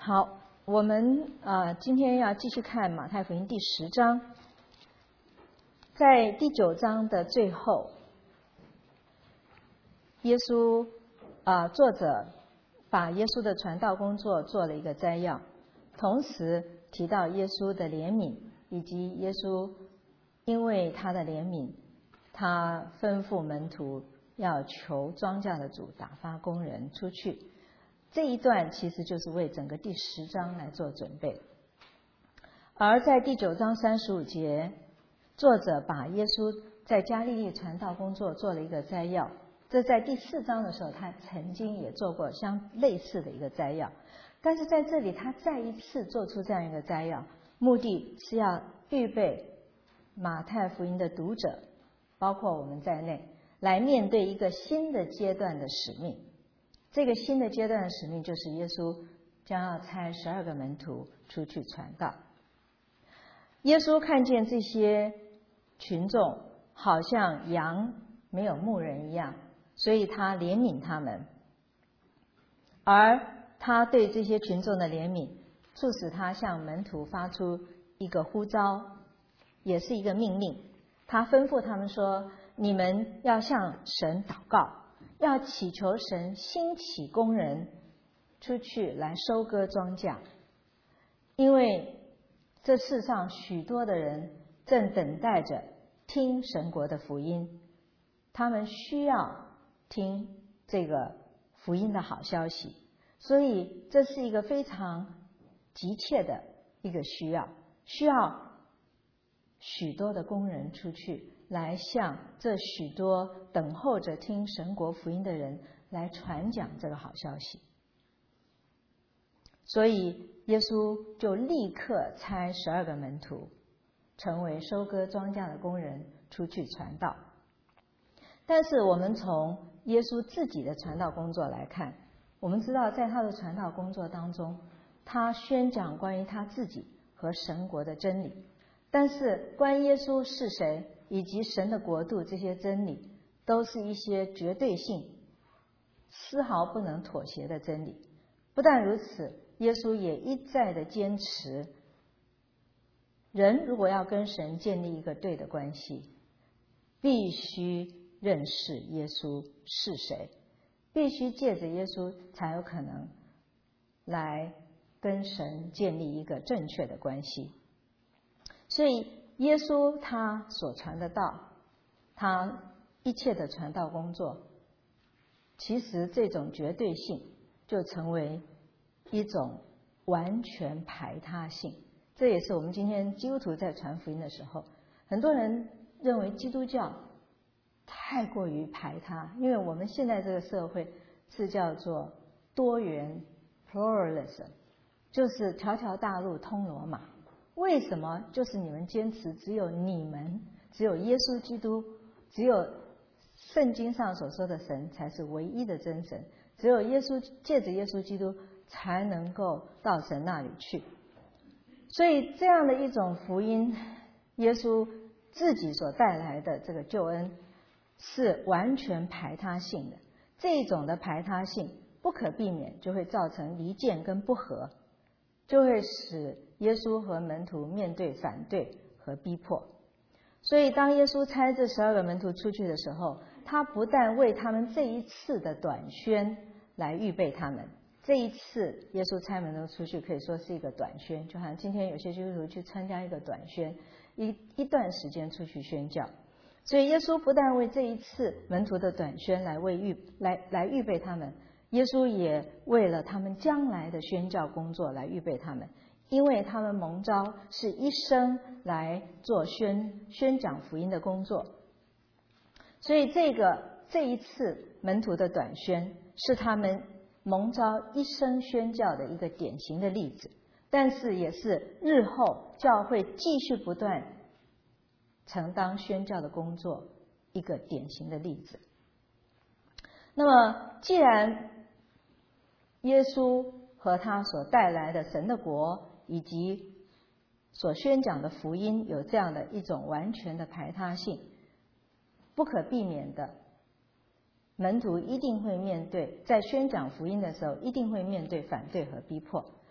好，我们今天要继续看马太福音第10章，在第9章的最后，耶稣作者把耶稣的传道工作做了一个摘要，同时提到耶稣的怜悯，以及耶稣因为他的怜悯，他吩咐门徒要求庄稼的主打发工人出去。这一段其实就是为整个第10章来做准备。而在第9章35节，作者把耶稣在加利利传道工作做了一个摘要。这在第4章的时候，他曾经也做过相类似的一个摘要，但是在这里他再一次做出这样一个摘要，目的是要预备马太福音的读者，包括我们在内，来面对一个新的阶段的使命。这个新的阶段的使命就是耶稣将要差12个门徒出去传道。耶稣看见这些群众好像羊没有牧人一样，所以他怜悯他们，而他对这些群众的怜悯促使他向门徒发出一个呼召，也是一个命令。他吩咐他们说，你们要向神祷告，要祈求神兴起工人出去来收割庄稼，因为这世上许多的人正等待着听神国的福音，他们需要听这个福音的好消息，所以这是一个非常急切的一个需要许多的工人出去来向这许多等候着听神国福音的人来传讲这个好消息。所以耶稣就立刻差12个门徒成为收割庄稼的工人出去传道。但是我们从耶稣自己的传道工作来看，我们知道在他的传道工作当中，他宣讲关于他自己和神国的真理，但是关于耶稣是谁以及神的国度，这些真理都是一些绝对性丝毫不能妥协的真理。不但如此，耶稣也一再的坚持，人如果要跟神建立一个对的关系，必须认识耶稣是谁，必须借着耶稣才有可能来跟神建立一个正确的关系。所以耶稣他所传的道，他一切的传道工作，其实这种绝对性就成为一种完全排他性。这也是我们今天基督徒在传福音的时候，很多人认为基督教太过于排他，因为我们现在这个社会是叫做多元 pluralism， 就是条条大路通罗马。为什么就是你们坚持只有耶稣基督，只有圣经上所说的神才是唯一的真神，只有借着耶稣基督才能够到神那里去。所以这样的一种福音，耶稣自己所带来的这个救恩是完全排他性的。这种的排他性不可避免就会造成离间跟不和，就会使耶稣和门徒面对反对和逼迫。所以当耶稣差这12个门徒出去的时候，他不但为他们这一次的短宣来预备他们，这一次耶稣差门徒出去可以说是一个短宣，就好像今天有些基督徒去参加一个短宣，一段时间出去宣教。所以耶稣不但为这一次门徒的短宣来预备他们，耶稣也为了他们将来的宣教工作来预备他们，因为他们蒙召是一生来做宣讲福音的工作。所以这一次门徒的短宣是他们蒙召一生宣教的一个典型的例子，但是也是日后教会继续不断承担宣教的工作一个典型的例子。那么既然耶稣和他所带来的神的国以及所宣讲的福音有这样的一种完全的排他性，不可避免的，门徒一定会面对，在宣讲福音的时候一定会面对反对和逼迫。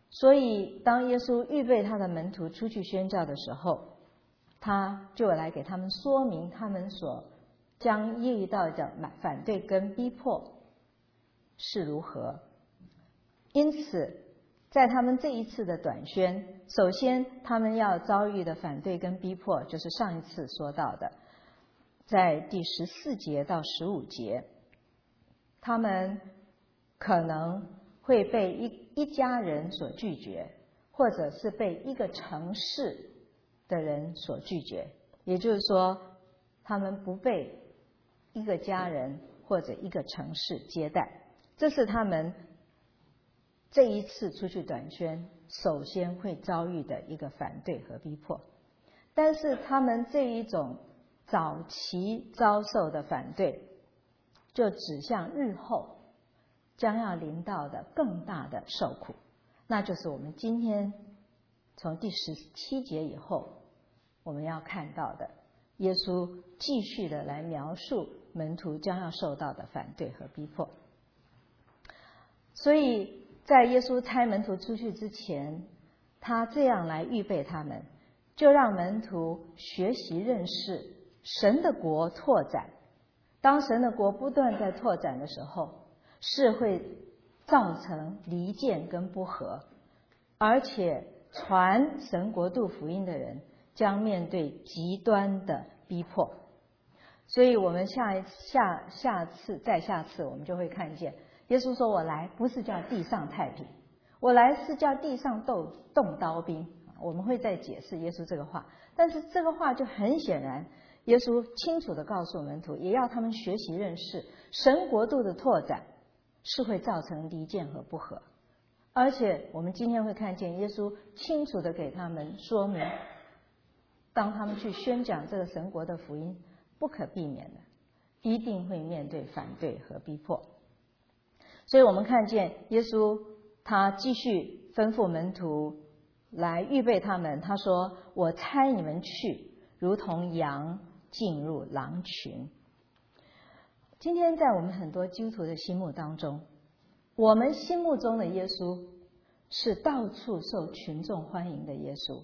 所以当耶稣预备他的门徒出去宣教的时候，他就来给他们说明他们所将遇到的反对跟逼迫是如何。因此在他们这一次的短宣，首先他们要遭遇的反对跟逼迫，就是上一次说到的，在第14节到15节，他们可能会被一家人所拒绝，或者是被一个城市的人所拒绝，也就是说他们不被一个家人或者一个城市接待。这是他们这一次出去短宣首先会遭遇的一个反对和逼迫。但是他们这一种早期遭受的反对，就指向日后将要临到的更大的受苦，那就是我们今天从第17节以后我们要看到的，耶稣继续的来描述门徒将要受到的反对和逼迫。所以在耶稣差门徒出去之前，他这样来预备他们，就让门徒学习认识神的国拓展。当神的国不断在拓展的时候，是会造成离间跟不和，而且传神国度福音的人将面对极端的逼迫。所以我们下次我们就会看见耶稣说，我来不是叫地上太平，我来是叫地上动刀兵。我们会再解释耶稣这个话，但是这个话就很显然，耶稣清楚地告诉门徒，也要他们学习认识神国度的拓展是会造成离间和不和。而且我们今天会看见耶稣清楚地给他们说明，当他们去宣讲这个神国的福音，不可避免的一定会面对反对和逼迫。所以我们看见耶稣他继续吩咐门徒来预备他们，他说，我差你们去，如同羊进入狼群。今天在我们很多基督徒的心目当中，我们心目中的耶稣是到处受群众欢迎的耶稣。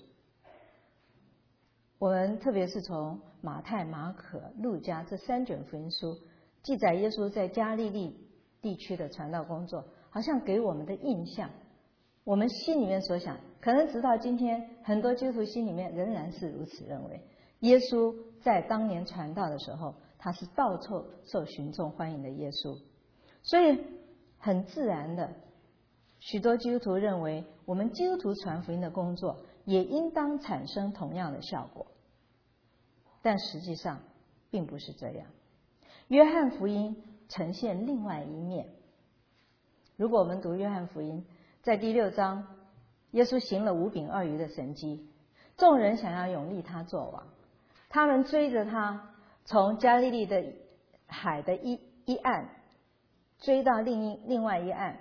我们特别是从马太、马可、路加这3卷福音书记载耶稣在加利利地区的传道工作，好像给我们的印象，我们心里面所想，可能直到今天很多基督徒心里面仍然是如此认为，耶稣在当年传道的时候，他是到处受群众欢迎的耶稣。所以很自然的，许多基督徒认为我们基督徒传福音的工作也应当产生同样的效果，但实际上并不是这样。约翰福音呈现另外一面。如果我们读约翰福音，在第6章，耶稣行了5饼2鱼的神迹，众人想要拥立他做王，他们追着他，从加利利的海的一岸追到另外一岸。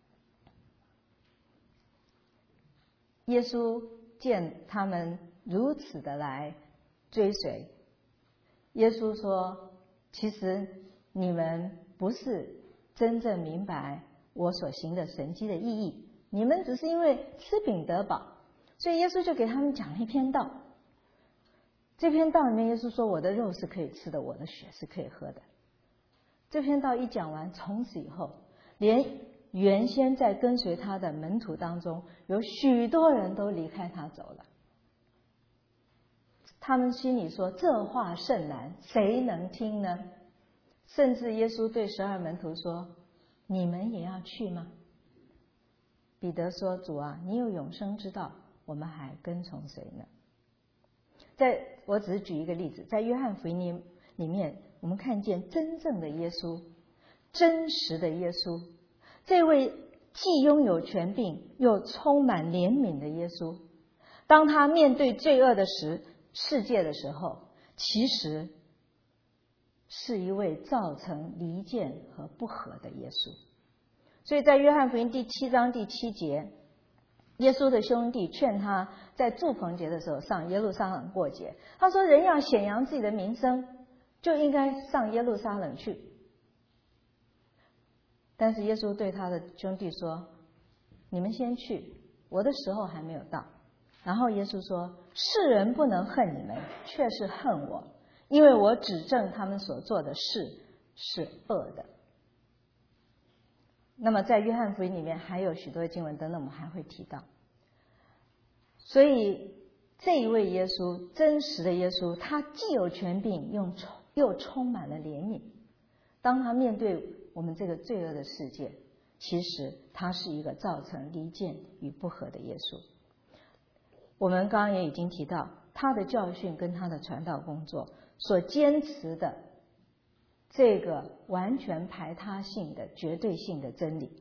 耶稣见他们如此的来追随，耶稣说，其实你们不是真正明白我所行的神迹的意义，你们只是因为吃饼得饱。所以耶稣就给他们讲了一篇道，这篇道里面耶稣说，我的肉是可以吃的，我的血是可以喝的。这篇道一讲完，从此以后连原先在跟随他的门徒当中有许多人都离开他走了。他们心里说，这话甚难，谁能听呢？甚至耶稣对12门徒说，你们也要去吗？彼得说，主啊，你有永生之道，我们还跟从谁呢？我只是举一个例子，在约翰福音里面，我们看见真正的耶稣，真实的耶稣，这位既拥有权柄又充满怜悯的耶稣，当他面对罪恶的世界的时候，其实是一位造成离间和不和的耶稣。所以在约翰福音第7章第7节，耶稣的兄弟劝他在住棚节的时候上耶路撒冷过节，他说，人要显扬自己的名声，就应该上耶路撒冷去。但是耶稣对他的兄弟说，你们先去， 我的时候还没有到。然后耶稣说，世人不能恨你们，却是恨我，因为我指证他们所做的事是恶的。那么在约翰福音里面还有许多经文，等等我们还会提到。所以这一位耶稣，真实的耶稣，他既有权柄，又充满了怜悯。当他面对我们这个罪恶的世界，其实他是一个造成离间与不和的耶稣。我们刚刚也已经提到，他的教训跟他的传道工作所坚持的这个完全排他性的绝对性的真理，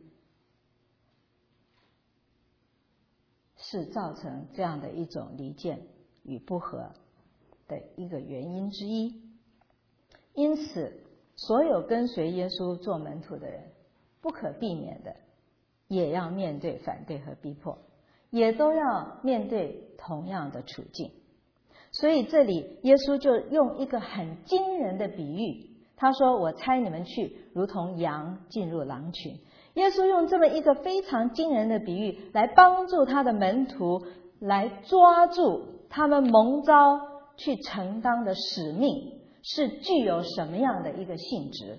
是造成这样的一种离间与不和的一个原因之一。因此所有跟随耶稣做门徒的人，不可避免的也要面对反对和逼迫，也都要面对同样的处境。所以这里耶稣就用一个很惊人的比喻，他说，我差你们去如同羊进入狼群。耶稣用这么一个非常惊人的比喻来帮助他的门徒来抓住他们蒙召去承担的使命是具有什么样的一个性质。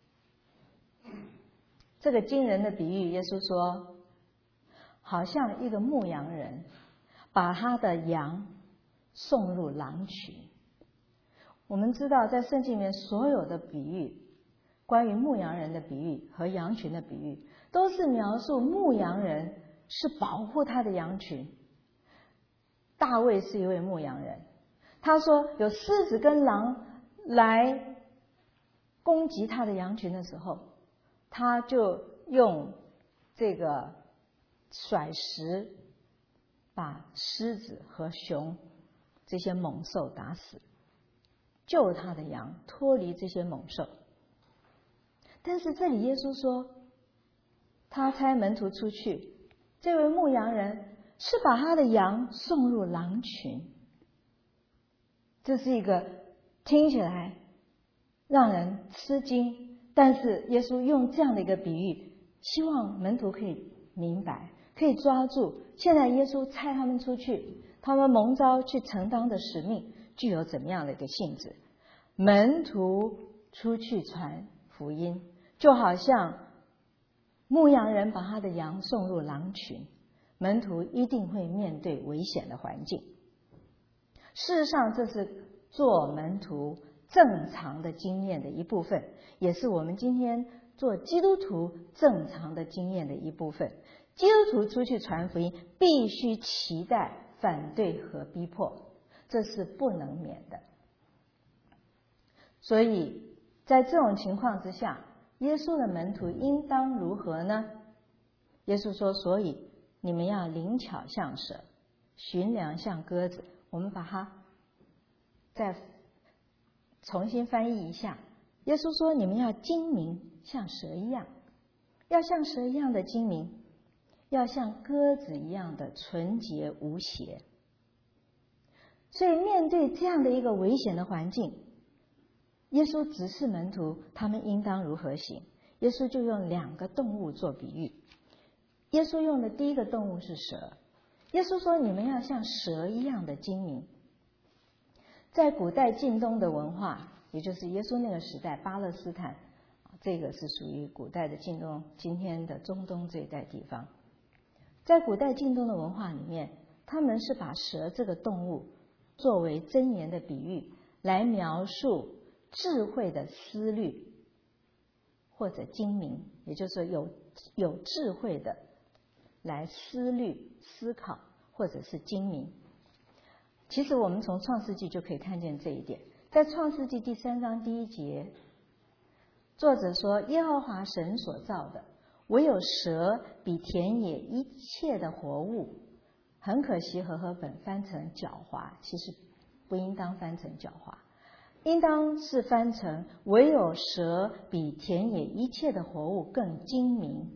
这个惊人的比喻，耶稣说，好像一个牧羊人把他的羊送入狼群。我们知道在圣经里面所有的比喻，关于牧羊人的比喻和羊群的比喻，都是描述牧羊人是保护他的羊群。大卫是一位牧羊人，他说有狮子跟狼来攻击他的羊群的时候，他就用这个甩石把狮子和熊这些猛兽打死，救他的羊脱离这些猛兽。但是这里耶稣说，他差门徒出去，这位牧羊人是把他的羊送入狼群。这是一个听起来让人吃惊，但是耶稣用这样的一个比喻，希望门徒可以明白，可以抓住现在耶稣差他们出去，他们蒙召去承担的使命具有怎么样的一个性质。门徒出去传福音，就好像牧羊人把他的羊送入狼群，门徒一定会面对危险的环境。事实上这是做门徒正常的经验的一部分，也是我们今天做基督徒正常的经验的一部分。基督徒出去传福音必须期待反对和逼迫，这是不能免的。所以在这种情况之下，耶稣的门徒应当如何呢？耶稣说，所以你们要灵巧像蛇，驯良像鸽子。我们把它再重新翻译一下。耶稣说，你们要精明像蛇一样，要像蛇一样的精明，要像鸽子一样的纯洁无邪。所以面对这样的一个危险的环境，耶稣指示门徒他们应当如何行。耶稣就用两个动物做比喻。耶稣用的第一个动物是蛇。耶稣说，你们要像蛇一样的精明。在古代近东的文化，也就是耶稣那个时代，巴勒斯坦，这个是属于古代的近东，今天的中东这一带地方。在古代近东的文化里面，他们是把蛇这个动物作为箴言的比喻，来描述智慧的思虑或者精明，也就是说有智慧的来思虑思考，或者是精明。其实我们从创世纪就可以看见这一点。在创世纪第3章第1节，作者说，耶和华神所造的唯有蛇比田野一切的活物。很可惜和合本翻成狡猾，其实不应当翻成狡猾，应当是翻成唯有蛇比田野一切的活物更精明。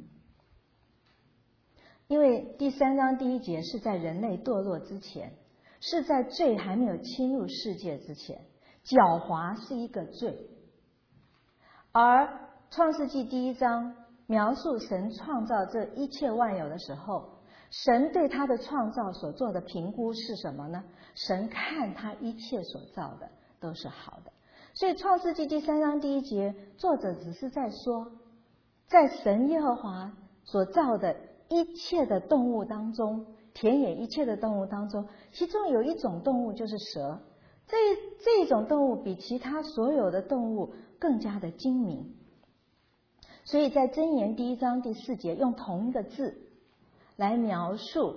因为第3章第1节是在人类堕落之前，是在罪还没有侵入世界之前，狡猾是一个罪。而创世纪第1章描述神创造这一切万有的时候， 神对他的创造所做的评估是什么呢？神看他一切所造的都是好的。所以创世纪第3章第1节，作者只是在说，在神耶和华所造的一切的动物当中，田野一切的动物当中，其中有一种动物就是蛇。这一种动物比其他所有的动物更加的精明。所以在箴言第1章第4节，用同一个字来描述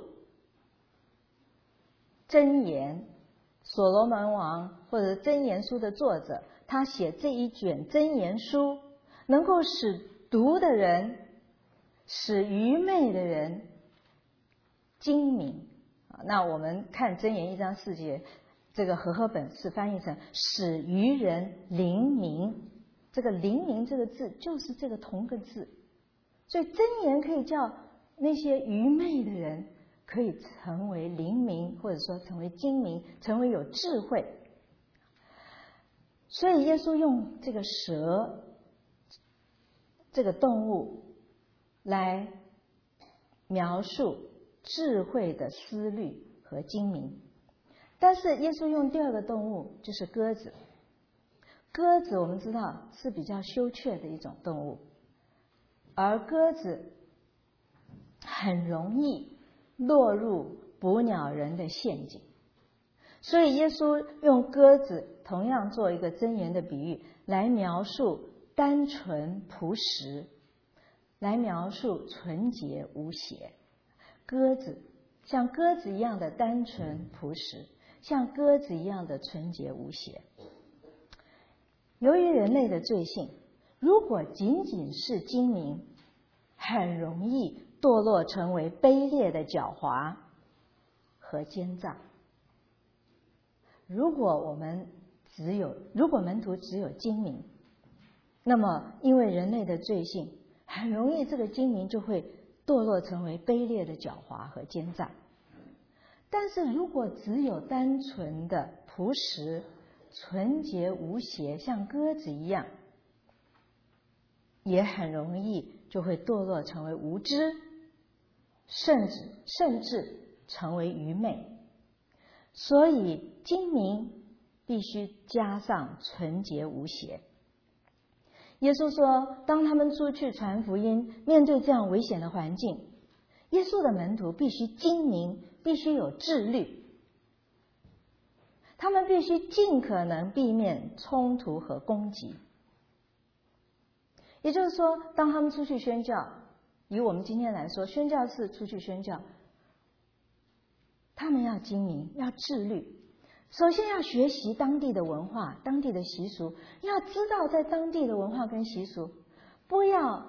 箴言，所罗门王或者箴言书的作者，他写这一卷箴言书，能够使读的人，使愚昧的人精明。那我们看箴言1章4节，这个和合本是翻译成使愚人灵明。这个灵明这个字就是这个同个字，所以箴言可以叫那些愚昧的人可以成为灵明，或者说成为精明，成为有智慧。所以耶稣用这个蛇这个动物来描述智慧的思虑和精明。但是耶稣用第二个动物，就是鸽子。鸽子我们知道是比较羞怯的一种动物，而鸽子很容易落入捕鸟人的陷阱。所以耶稣用鸽子同样做一个箴言的比喻，来描述单纯朴实，来描述纯洁无邪。鸽子像鸽子一样的单纯朴实，像鸽子一样的纯洁无邪。由于人类的罪性，如果仅仅是精明，很容易堕落成为卑劣的狡猾和奸诈。如果门徒只有精明，那么因为人类的罪性，很容易这个精明就会堕落成为卑劣的狡猾和奸诈。但是如果只有单纯的朴实、纯洁无邪，像鸽子一样，也很容易就会堕落成为无知，甚至成为愚昧。所以精明必须加上纯洁无邪。耶稣说，当他们出去传福音，面对这样危险的环境，耶稣的门徒必须精明，必须有智虑，他们必须尽可能避免冲突和攻击。也就是说，当他们出去宣教，以我们今天来说，宣教士出去宣教，他们要精明，要智虑。首先要学习当地的文化、当地的习俗，要知道在当地的文化跟习俗，不要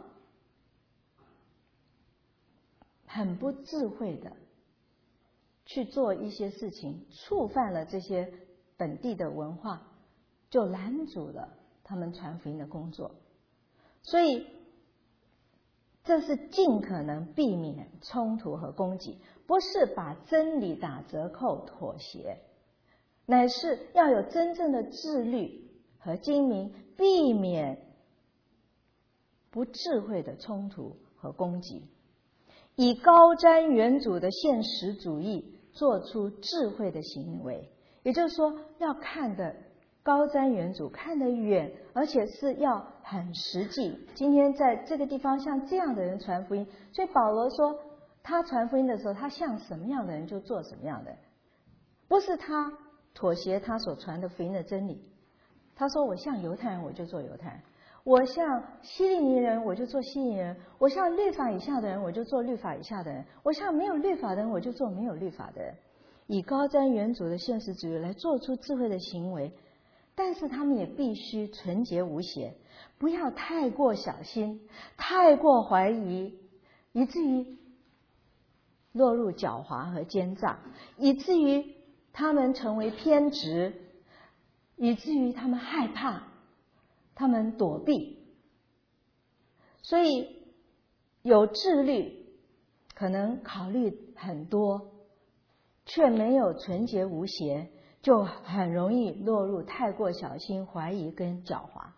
很不智慧的去做一些事情，触犯了这些本地的文化，就拦阻了他们传福音的工作。所以这是尽可能避免冲突和攻击，不是把真理打折扣妥协，乃是要有真正的智虑和精明，避免不智慧的冲突和攻击，以高瞻远瞩的现实主义做出智慧的行为。也就是说，要看得高瞻远瞩，看得远，而且是要很实际。今天在这个地方像这样的人传福音，所以保罗说他传福音的时候，他像什么样的人就做什么样的人，不是他妥协他所传的福音的真理。他说我像犹太人我就做犹太人，我像希利尼人我就做希利尼人，我像律法以下的人我就做律法以下的人，我像没有律法的人我就做没有律法的人，以高瞻远瞩的现实主义来做出智慧的行为。但是他们也必须纯洁无邪，不要太过小心，太过怀疑，以至于落入狡猾和奸诈，以至于他们成为偏执，以至于他们害怕，他们躲避。所以有智虑，可能考虑很多，却没有纯洁无邪，就很容易落入太过小心、怀疑跟狡猾，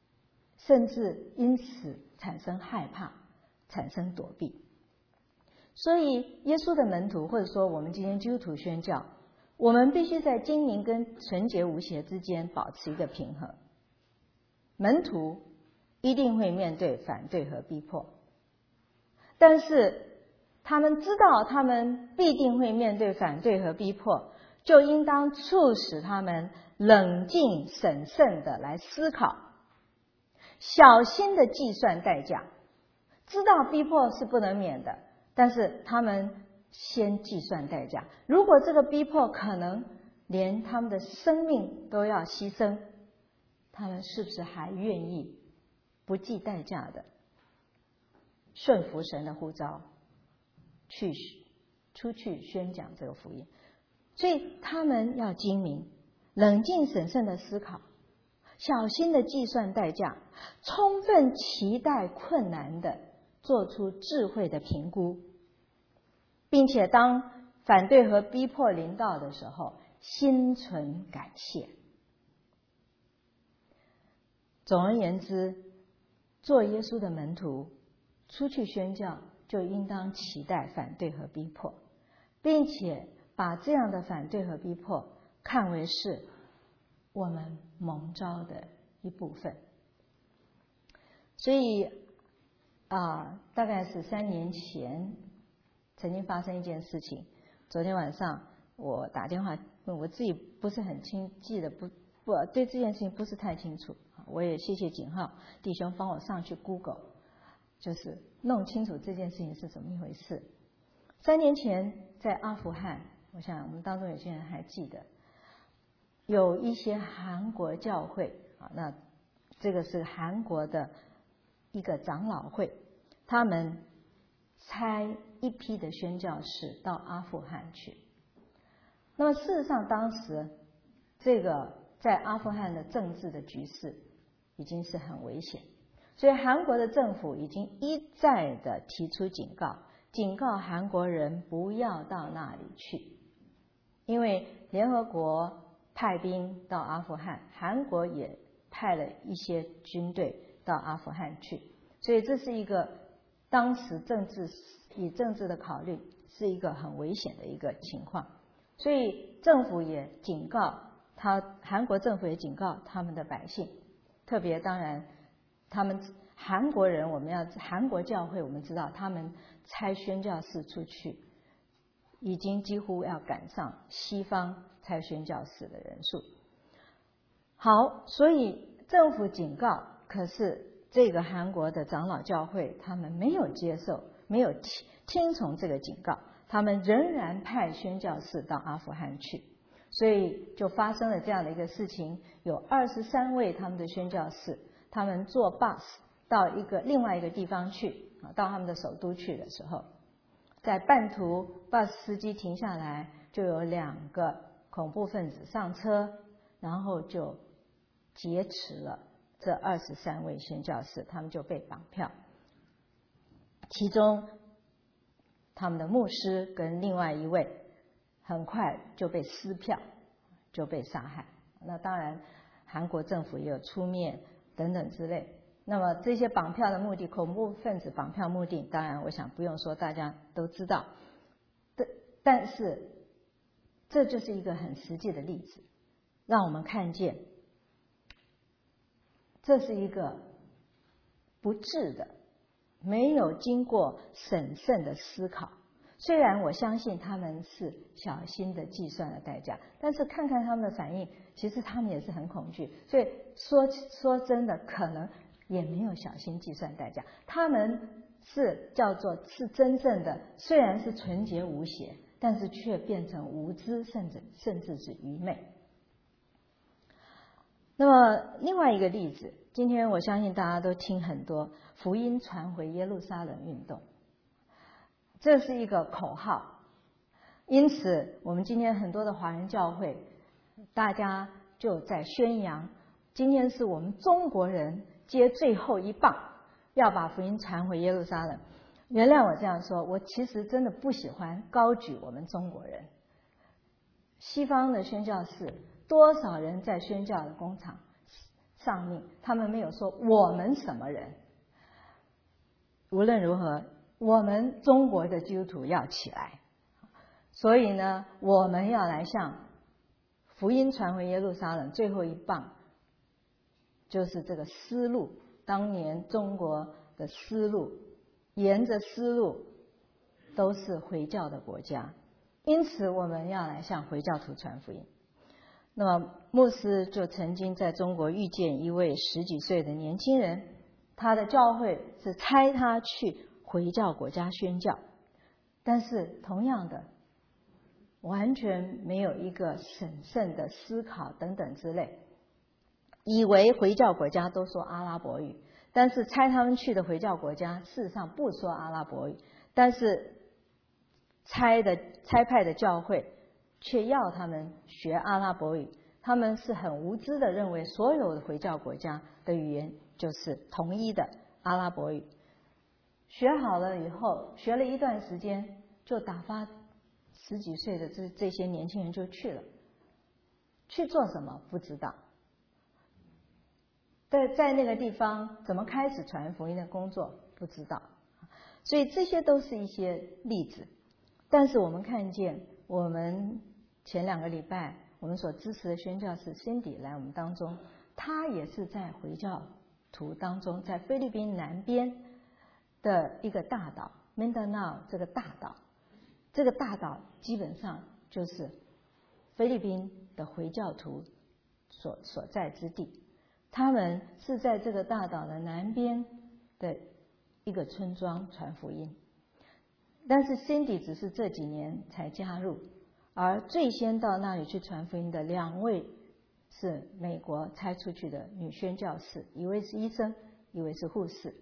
甚至因此产生害怕，产生躲避。 所以耶稣的门徒，或者说我们今天基督徒宣教，我们必须在精明跟纯洁无邪之间保持一个平衡。门徒一定会面对反对和逼迫，但是他们知道他们必定会面对反对和逼迫，就应当促使他们冷静审慎的来思考，小心的计算代价。知道逼迫是不能免的，但是他们先计算代价。如果这个逼迫可能连他们的生命都要牺牲，他们是不是还愿意不计代价的顺服神的呼召，出去宣讲这个福音？所以他们要精明，冷静审慎的思考，小心的计算代价，充分期待困难的做出智慧的评估，并且当反对和逼迫临到的时候，心存感谢。总而言之，做耶稣的门徒，出去宣教，就应当期待反对和逼迫，并且把这样的反对和逼迫看为是我们蒙召的一部分。所以大概是3年前曾经发生一件事情。昨天晚上我打电话，我自己不是很记得，不对这件事情不是太清楚。我也谢谢景浩弟兄帮我上去 Google， 就是弄清楚这件事情是怎么一回事。3年前在阿富汗，我想我们当中有些人还记得，有一些韩国教会那这个是韩国的一个长老会，他们差一批的宣教士到阿富汗去。那么事实上当时这个在阿富汗的政治的局势已经是很危险，所以韩国的政府已经一再的提出警告韩国人不要到那里去，因为联合国派兵到阿富汗，韩国也派了一些军队到阿富汗去，所以这是一个当时以政治的考虑是一个很危险的一个情况。所以政府也警告韩国政府也警告他们的百姓，特别当然他们韩国人，韩国教会我们知道他们差宣教士出去已经几乎要赶上西方差宣教士的人数。好，所以政府警告，可是这个韩国的长老教会他们没有接受，没有听从这个警告，他们仍然派宣教士到阿富汗去，所以就发生了这样的一个事情。有23位他们的宣教士，他们坐 bus 到另外一个地方去，到他们的首都去的时候，在半途 bus 司机停下来，就有2个恐怖分子上车，然后就劫持了这23位宣教士，他们就被绑票，其中他们的牧师跟另外一位很快就被撕票，就被杀害。那当然韩国政府也有出面等等之类。那么这些绑票的目的，恐怖分子绑票目的，当然我想不用说，大家都知道。但是这就是一个很实际的例子，让我们看见这是一个不智的，没有经过审慎的思考。虽然我相信他们是小心的计算了代价，但是看看他们的反应，其实他们也是很恐惧。所以说真的，可能也没有小心计算代价，他们是真正的，虽然是纯洁无邪，但是却变成无知，甚至是愚昧。那么另外一个例子，今天我相信大家都听很多福音传回耶路撒冷运动，这是一个口号，因此我们今天很多的华人教会，大家就在宣扬，今天是我们中国人接最后一棒，要把福音传回耶路撒冷。原谅我这样说，我其实真的不喜欢高举我们中国人。西方的宣教士，多少人在宣教的工厂上面，他们没有说我们什么人。无论如何， 我们中国的基督徒要起来，所以呢，我们要来向福音传回耶路撒冷最后一棒，就是这个丝路，当年中国的丝路，沿着丝路都是回教的国家，因此我们要来向回教徒传福音。那么牧师就曾经在中国遇见一位10几岁的年轻人，他的教会是差他去回教国家宣教，但是同样的完全没有一个审慎的思考等等之类，以为回教国家都说阿拉伯语，但是差他们去的回教国家事实上不说阿拉伯语，但是差派的教会却要他们学阿拉伯语，他们是很无知的认为所有的回教国家的语言就是统一的阿拉伯语。学好了以后，学了一段时间，就打发10几岁的这些年轻人就去了，去做什么不知道，在那个地方怎么开始传福音的工作不知道，所以这些都是一些例子。但是我们看见，我们前2个礼拜我们所支持的宣教士 Cindy 来我们当中，他也是在回教徒当中，在菲律宾南边的一个大岛 Mindanao 这个大岛，这个大岛基本上就是菲律宾的回教徒所在之地。他们是在这个大岛的南边的一个村庄传福音，但是 Cindy 只是这几年才加入，而最先到那里去传福音的2位是美国差出去的女宣教士，一位是医生，一位是护士，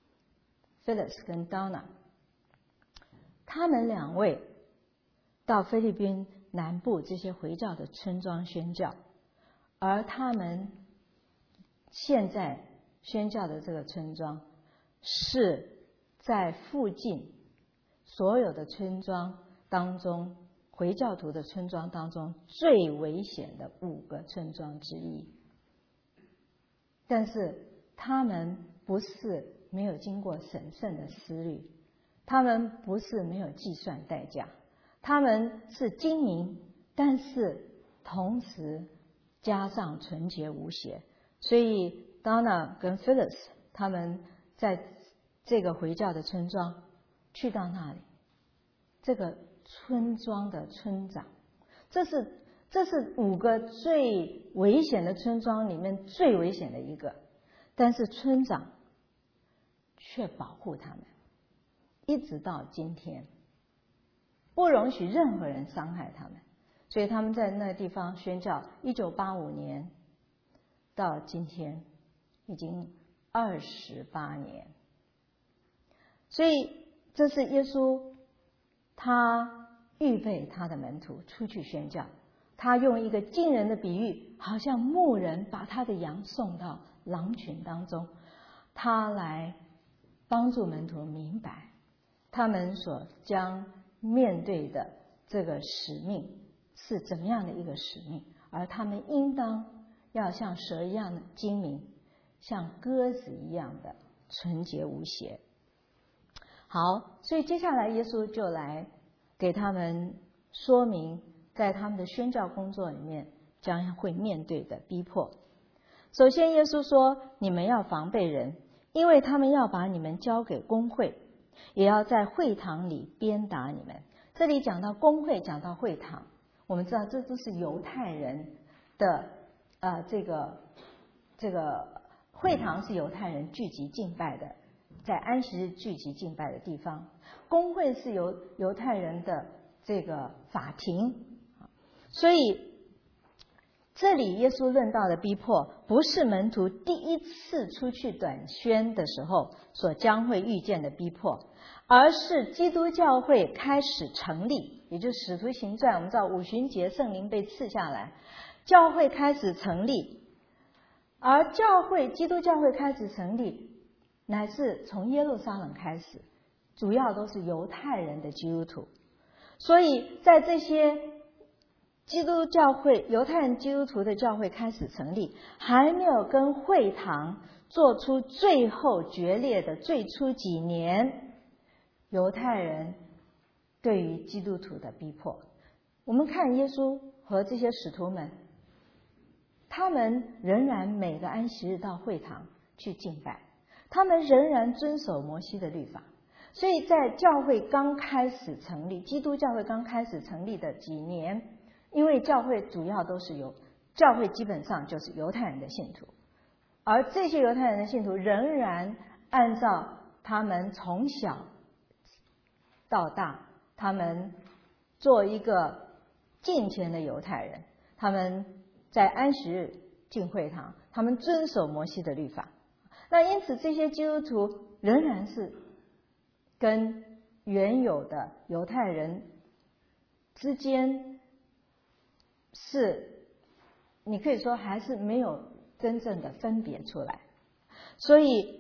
Phyllis 跟 Donna。 他们2位到菲律宾南部这些回教的村庄宣教，而他们现在宣教的这个村庄是在附近所有的村庄当中，回教徒的村庄当中最危险的5个村庄之一。但是他们不是没有经过审慎的思虑，他们不是没有计算代价，他们是精明，但是同时加上纯洁无邪。所以 Donna 跟 Phyllis 他们在这个回教的村庄去到那里，这个村庄的村长，这是5个最危险的村庄里面最危险的一个，但是村长却保护他们，一直到今天不容许任何人伤害他们。所以他们在那个地方宣教1985年到今天已经28年。所以这是耶稣他预备他的门徒出去宣教，他用一个惊人的比喻，好像牧人把他的羊送到狼群当中，他来帮助门徒明白他们所将面对的这个使命是怎么样的一个使命，而他们应当要像蛇一样的精明，像鸽子一样的纯洁无邪。好，所以接下来耶稣就来给他们说明在他们的宣教工作里面将会面对的逼迫。首先耶稣说，你们要防备人，因为他们要把你们交给公会，也要在会堂里鞭打你们。这里讲到公会，讲到会堂，我们知道这都是犹太人的这个会堂是犹太人聚集敬拜的，在安息日聚集敬拜的地方。公会是犹太人的这个法庭。所以这里耶稣论到的逼迫，不是门徒第一次出去短宣的时候所将会遇见的逼迫，而是基督教会开始成立，也就是使徒行传，我们知道五旬节圣灵被赐下来，教会开始成立，而基督教会开始成立乃是从耶路撒冷开始，主要都是犹太人的基督徒。所以在这些基督教会犹太人基督徒的教会开始成立，还没有跟会堂做出最后决裂的最初几年， 犹太人对于基督徒的逼迫。我们看耶稣和这些使徒们，他们仍然每个安息日到会堂去敬拜，他们仍然遵守摩西的律法。所以在教会刚开始成立，基督教会刚开始成立的几年，因为教会主要都是教会基本上就是犹太人的信徒，而这些犹太人的信徒仍然按照他们从小到大，他们做一个敬虔的犹太人，他们在安息日进会堂，他们遵守摩西的律法。那因此这些基督徒仍然是跟原有的犹太人之间是，你可以说还是没有真正的分别出来。所以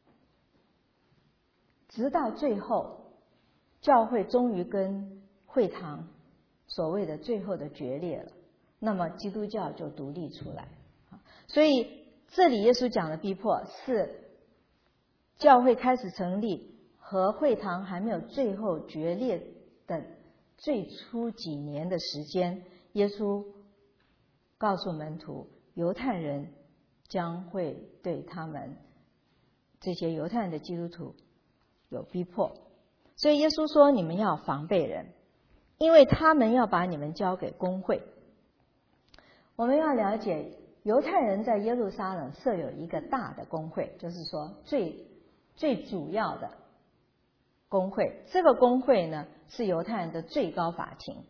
直到最后，教会终于跟会堂所谓的最后的决裂了，那么基督教就独立出来。所以这里耶稣讲的逼迫是教会开始成立和会堂还没有最后决裂的最初几年的时间，耶稣告诉门徒，犹太人将会对他们这些犹太人的基督徒有逼迫。所以耶稣说，你们要防备人，因为他们要把你们交给公会。我们要了解，犹太人在耶路撒冷设有一个大的公会，就是说最主要的公会。这个公会呢，是犹太人的最高法庭。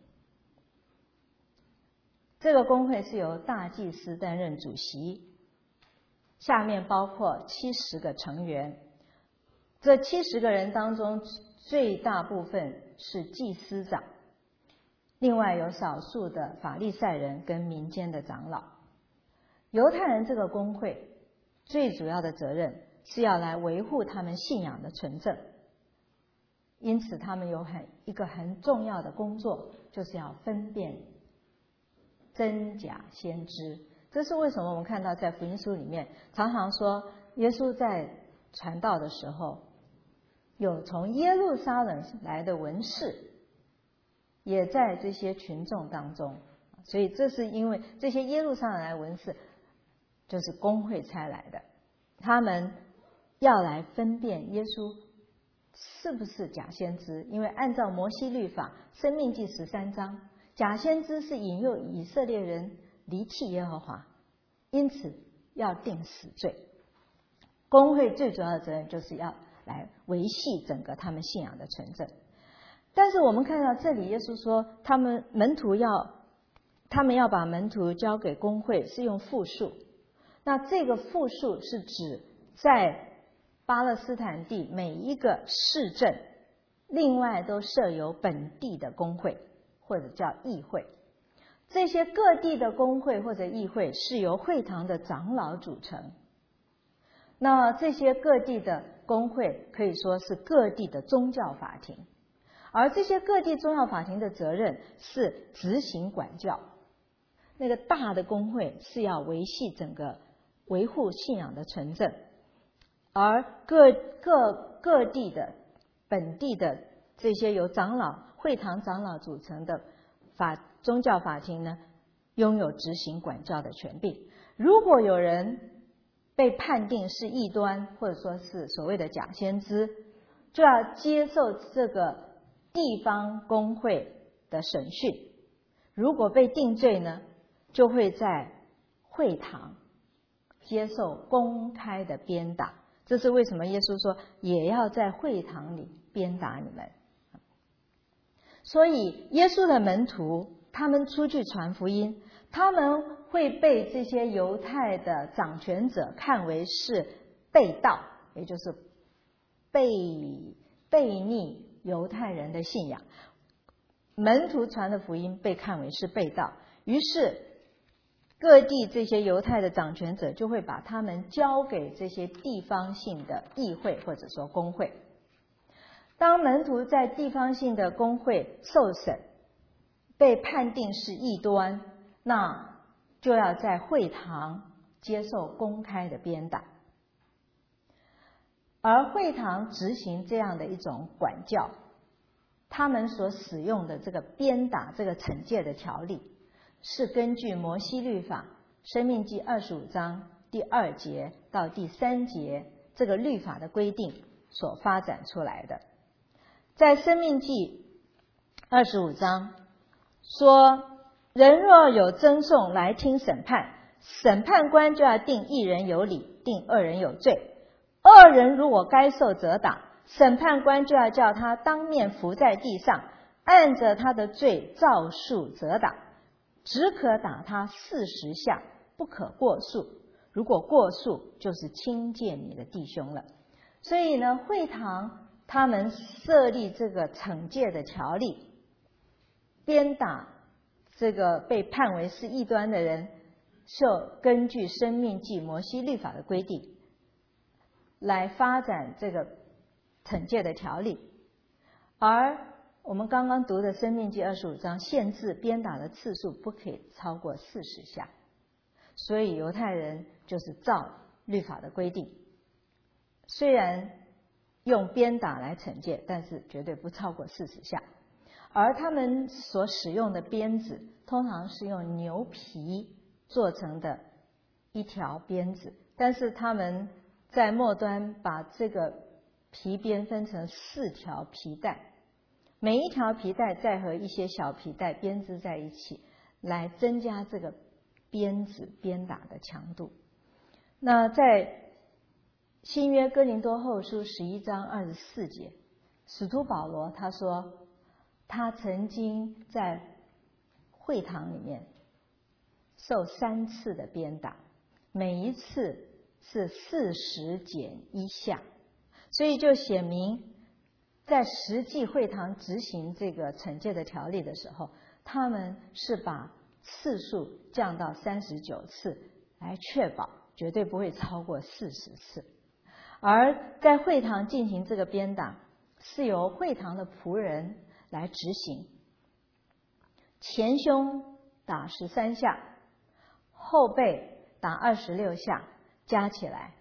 这个公会是由大祭司担任主席，下面包括70个成员。这70个人当中，最大部分是祭司长，另外有少数的法利赛人跟民间的长老。犹太人这个公会最主要的责任是要来维护他们信仰的纯正，因此他们有一个很重要的工作，就是要分辨真假先知。这是为什么我们看到在福音书里面常常说，耶稣在传道的时候，有从耶路撒冷来的文士也在这些群众当中。所以这是因为这些耶路撒冷来的文士就是公会差来的，他们要来分辨耶稣是不是假先知。因为按照摩西律法申命记13章，假先知是引诱以色列人离弃耶和华，因此要定死罪。公会最主要的责任就是要来维系整个他们信仰的纯正。但是我们看到这里耶稣说，他们要把门徒交给公会，是用复数。那这个复数是指在巴勒斯坦地每一个市镇另外都设有本地的公会，或者叫议会。这些各地的公会或者议会是由会堂的长老组成。那这些各地的公会可以说是各地的宗教法庭，而这些各地宗教法庭的责任是执行管教。那个大的公会是要维护信仰的纯正，而各地的本地的这些由会堂长老组成的宗教法庭呢，拥有执行管教的权柄。如果有人被判定是异端，或者说是所谓的假先知，就要接受这个地方公会的审讯。如果被定罪呢，就会在会堂接受公开的鞭打。这是为什么耶稣说也要在会堂里鞭打你们。所以耶稣的门徒他们出去传福音，他们会被这些犹太的掌权者看为是背道，也就是背逆犹太人的信仰。门徒传的福音被看为是背道，于是各地这些犹太的掌权者就会把他们交给这些地方性的议会或者说公会。当门徒在地方性的公会受审，被判定是异端，那就要在会堂接受公开的鞭打。 而会堂执行这样的一种管教，他们所使用的这个鞭打这个惩戒的条例，是根据摩西律法申命记25章第2节到第3节这个律法的规定所发展出来的。在申命记25章说，人若有争讼来听审判，审判官就要定一人有理，定2人有罪。2人如果该受责打，审判官就要叫他当面伏在地上，按着他的罪照数责打，只可打他40下，不可过数。如果过数，就是轻贱你的弟兄了。所以呢，会堂他们设立这个惩戒的条例，鞭打这个被判为是异端的人，就根据申命记摩西律法的规定来发展这个惩戒的条例。而我们刚刚读的申命记25章限制鞭打的次数不可以超过40下，所以犹太人就是照律法的规定，虽然用鞭打来惩戒，但是绝对不超过40下。而他们所使用的鞭子通常是用牛皮做成的一条鞭子，但是他们在末端把这个皮鞭分成4条皮带，每一条皮带再和一些小皮带编织在一起，来增加这个鞭子鞭打的强度。那在新约哥林多后书11章24节，使徒保罗他说，他曾经在会堂里面受3次的鞭打，每一次是40减1下，所以就显明在实际会堂执行这个惩戒的条例的时候，他们是把次数降到39次，来确保绝对不会超过40次。而在会堂进行这个鞭打，是由会堂的仆人来执行，前胸打13下，后背打26下，加起来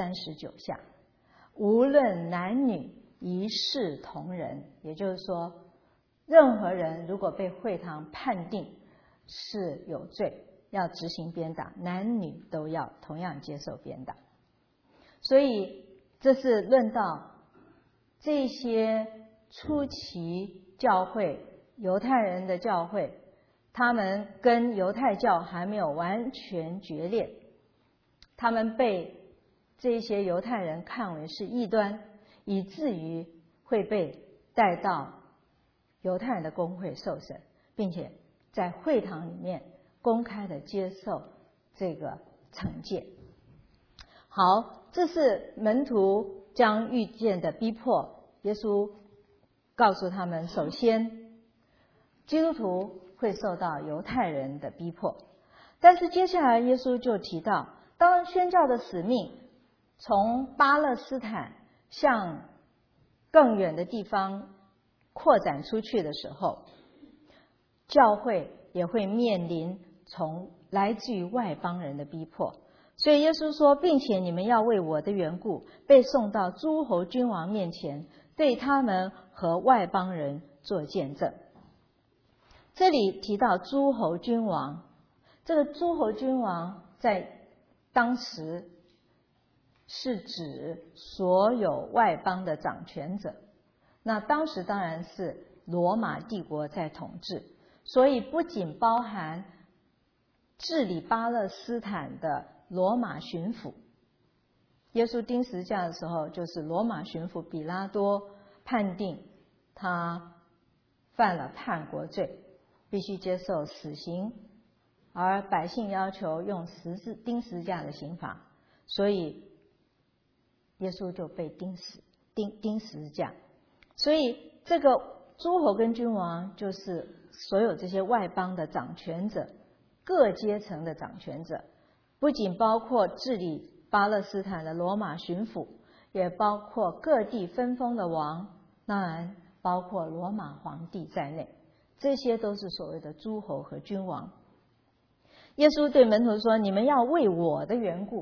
39下，无论男女一视同仁。也就是说，任何人如果被会堂判定是有罪，要执行鞭打，男女都要同样接受鞭打。所以这是论到这些初期教会，犹太人的教会，他们跟犹太教还没有完全决裂，他们被这些犹太人看为是异端，以至于会被带到犹太人的公会受审，并且在会堂里面公开的接受这个惩戒。好，这是门徒将遇见的逼迫。耶稣告诉他们，首先基督徒会受到犹太人的逼迫，但是接下来耶稣就提到，当宣教的使命从巴勒斯坦向更远的地方扩展出去的时候，教会也会面临从来自于外邦人的逼迫。所以耶稣说，并且你们要为我的缘故被送到诸侯君王面前，对他们和外邦人做见证。这里提到诸侯君王，这个诸侯君王在当时是指所有外邦的掌权者，那当时当然是罗马帝国在统治，所以不仅包含治理巴勒斯坦的罗马巡抚。耶稣钉十字架的时候，就是罗马巡抚比拉多判定他犯了叛国罪，必须接受死刑，而百姓要求用钉十字架的刑罚，所以耶稣就被钉十字架。所以这个诸侯跟君王就是所有这些外邦的掌权者，各阶层的掌权者，不仅包括治理巴勒斯坦的罗马巡抚，也包括各地分封的王，当然包括罗马皇帝在内，这些都是所谓的诸侯和君王。耶稣对门徒说，你们要为我的缘故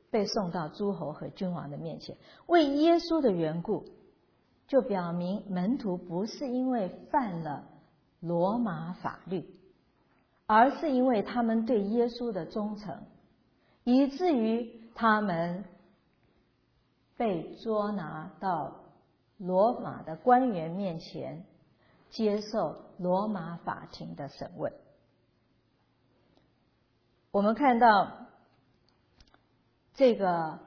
被送到诸侯和君王的面前。为耶稣的缘故，就表明门徒不是因为犯了罗马法律，而是因为他们对耶稣的忠诚，以至于他们被捉拿到罗马的官员面前，接受罗马法庭的审问。我们看到这个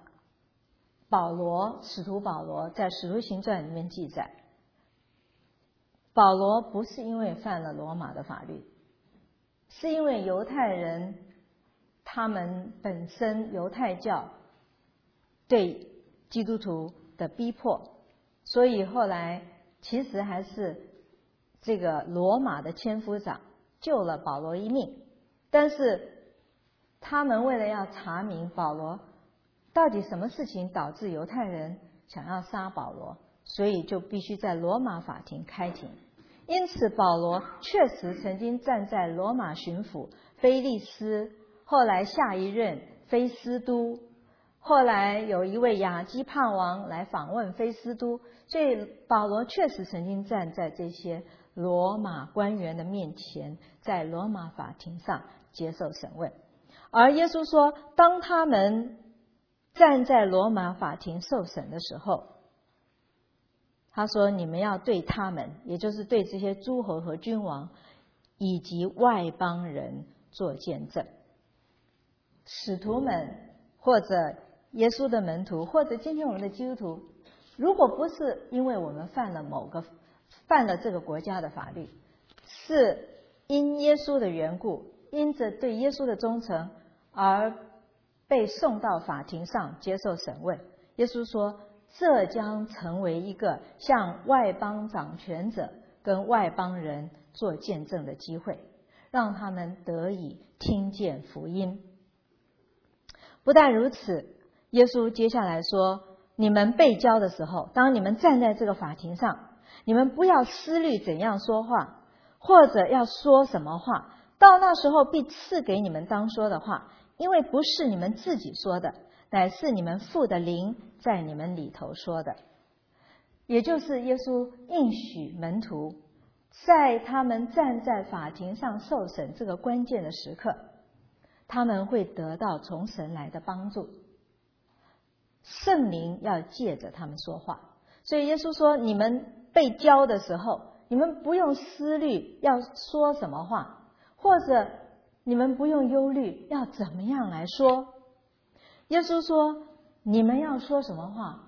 使徒保罗在《使徒行传》里面记载，保罗不是因为犯了罗马的法律，是因为犹太人他们本身犹太教对基督徒的逼迫，所以后来其实还是这个罗马的千夫长救了保罗一命，但是他们为了要查明保罗到底什么事情导致犹太人想要杀保罗，所以就必须在罗马法庭开庭。因此保罗确实曾经站在罗马巡抚菲利斯，后来下一任菲斯都，后来有一位亚基帕王来访问菲斯都，所以保罗确实曾经站在这些罗马官员的面前，在罗马法庭上接受审问。而耶稣说，当他们站在罗马法庭受审的时候，他说你们要对他们，也就是对这些诸侯和君王以及外邦人做见证。使徒们或者耶稣的门徒，或者今天我们的基督徒，如果不是因为我们犯了这个国家的法律，是因耶稣的缘故，因着对耶稣的忠诚而被送到法庭上接受审问。耶稣说，这将成为一个向外邦掌权者跟外邦人做见证的机会，让他们得以听见福音。不但如此，耶稣接下来说，你们被交的时候，当你们站在这个法庭上，你们不要思虑怎样说话，或者要说什么话，到那时候必赐给你们当说的话，因为不是你们自己说的，乃是你们父的灵在你们里头说的。也就是耶稣应许门徒，在他们站在法庭上受审这个关键的时刻，他们会得到从神来的帮助，圣灵要借着他们说话。所以耶稣说，你们被交的时候，你们不用思虑要说什么话，或者你们不用忧虑要怎么样来说。耶稣说，你们要说什么话，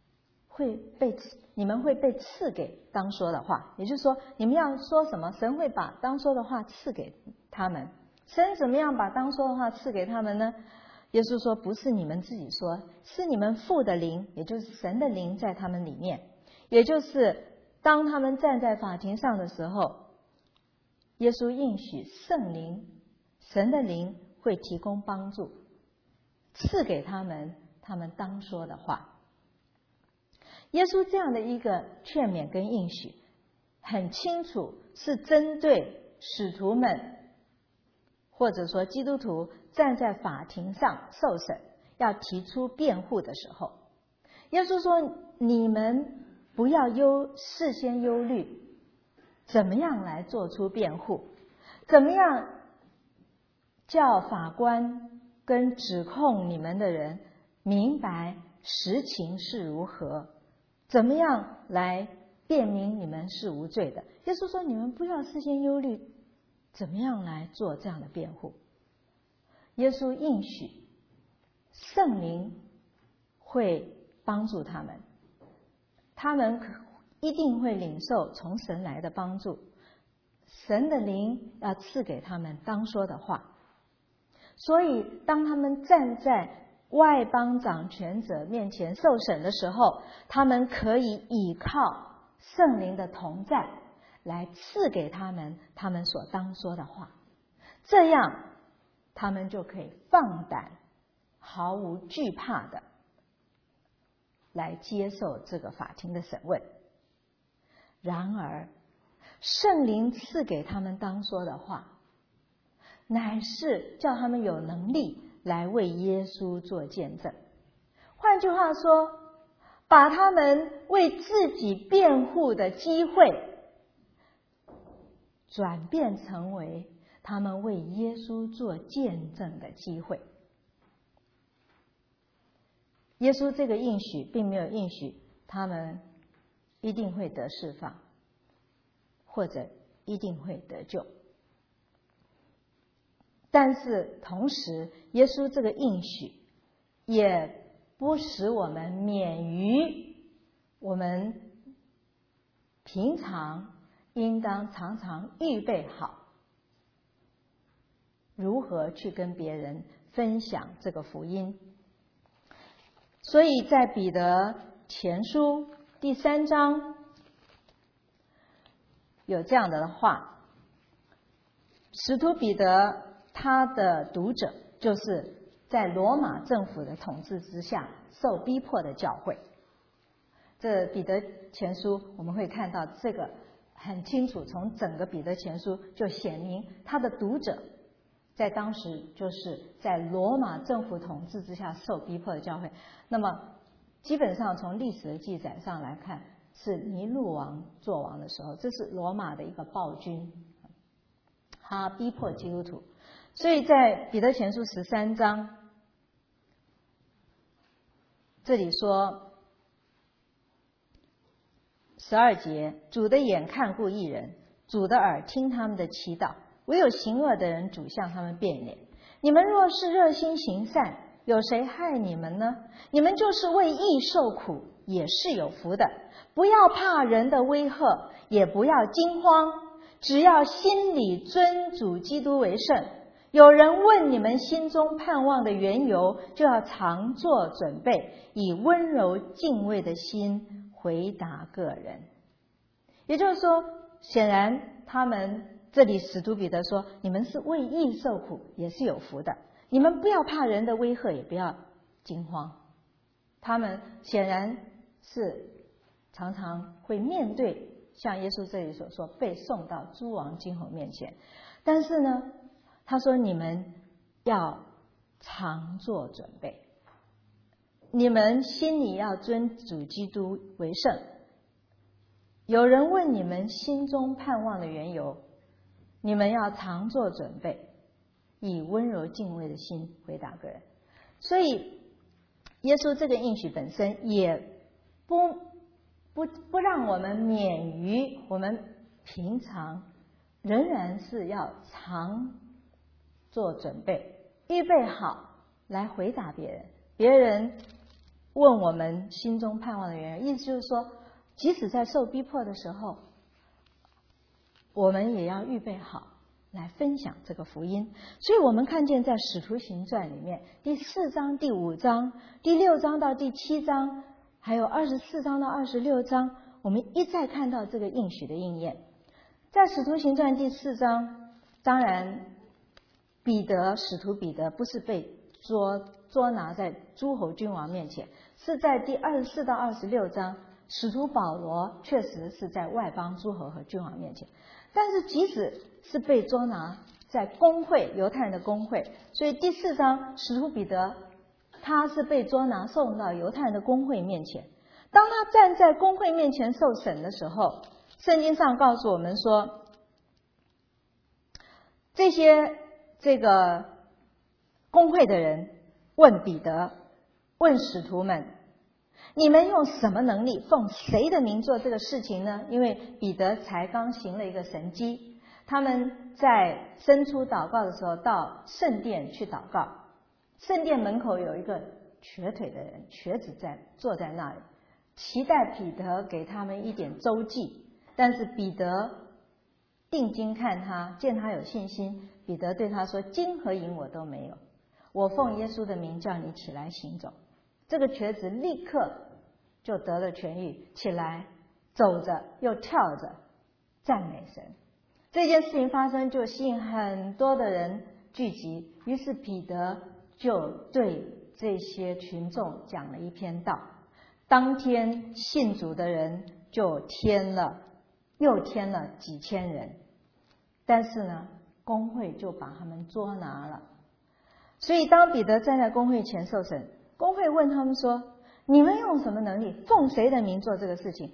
你们会被赐给当说的话。也就是说，你们要说什么，神会把当说的话赐给他们。神怎么样把当说的话赐给他们呢？耶稣说，不是你们自己说，是你们父的灵，也就是神的灵在他们里面。也就是当他们站在法庭上的时候，耶稣应许圣灵，神的灵会提供帮助，赐给他们当说的话。耶稣这样的一个劝勉跟应许，很清楚是针对使徒们或者说基督徒站在法庭上受审，要提出辩护的时候，耶稣说，你们不要事先忧虑怎么样来做出辩护，怎么样叫法官跟指控你们的人明白实情是如何，怎么样来辩明你们是无罪的。耶稣说，你们不要事先忧虑怎么样来做这样的辩护。耶稣应许圣灵会帮助他们，他们一定会领受从神来的帮助，神的灵要赐给他们当说的话。所以当他们站在外邦掌权者面前受审的时候，他们可以依靠圣灵的同在来赐给他们所当说的话，这样他们就可以放胆毫无惧怕的来接受这个法庭的审问。然而圣灵赐给他们当说的话，乃是叫他们有能力来为耶稣做见证。 换句话说，把他们为自己辩护的机会转变成为他们为耶稣做见证的机会。耶稣这个应许并没有应许他们一定会得释放，或者一定会得救，但是同时耶稣这个应许也不使我们免于我们平常应当常常预备好如何去跟别人分享这个福音。所以在彼得前书第3章有这样的话，使徒彼得他的读者就是在罗马政府的统治之下受逼迫的教会。这彼得前书我们会看到这个很清楚，从整个彼得前书就显明他的读者在当时就是在罗马政府统治之下受逼迫的教会。那么基本上从历史的记载上来看，是尼禄王做王的时候，这是罗马的一个暴君，他逼迫基督徒。所以在彼得前书13章这里说12节，主的眼看顾义人，主的耳听他们的祈祷，唯有行恶的人主向他们变脸。你们若是热心行善，有谁害你们呢？你们就是为义受苦，也是有福的。不要怕人的威吓，也不要惊慌，只要心里尊主基督为圣。有人问你们心中盼望的缘由，就要常作准备，以温柔敬畏的心回答个人。也就是说，显然他们这里使徒彼得说，你们是为义受苦，也是有福的。你们不要怕人的威吓，也不要惊慌。他们显然是常常会面对像耶稣这里所说被送到诸王君侯面前，但是呢他说你们要常作准备，你们心里要尊主基督为圣。有人问你们心中盼望的缘由，你们要常作准备，以温柔敬畏的心回答个人。所以耶稣这个应许本身也不让我们免于我们平常仍然是要常做准备，预备好来回答别人。别人问我们心中盼望的缘由，意思就是说，即使在受逼迫的时候，我们也要预备好来分享这个福音。所以我们看见在使徒行传里面第4章、第5章、第6章到第7章，还有24章到26章，我们一再看到这个应许的应验。在使徒行传第4章，当然使徒彼得不是被捉拿在诸侯君王面前，是在第24到26章，使徒保罗确实是在外邦诸侯和君王面前。但是即使是被捉拿在公会，犹太人的公会，所以第4章使徒彼得他是被捉拿送到犹太人的公会面前。当他站在公会面前受审的时候，圣经上告诉我们说，这个公会的人问彼得，问使徒们，你们用什么能力奉谁的名做这个事情呢？因为彼得才刚行了一个神迹，他们在伸出祷告的时候到圣殿去祷告，圣殿门口有一个瘸腿的人，瘸子坐在那里，期待彼得给他们一点周济。但是彼得定睛看他，见他有信心，彼得对他说，金和银我都没有，我奉耶稣的名叫你起来行走。这个瘸子立刻就得了痊愈，起来走着又跳着赞美神。这件事情发生就吸引很多的人聚集，于是彼得就对这些群众讲了一篇道。当天信主的人就又添了几千人，但是呢公会就把他们捉拿了。所以当彼得站在公会前受审，公会问他们说， 你们用什么能力，奉谁的名做这个事情？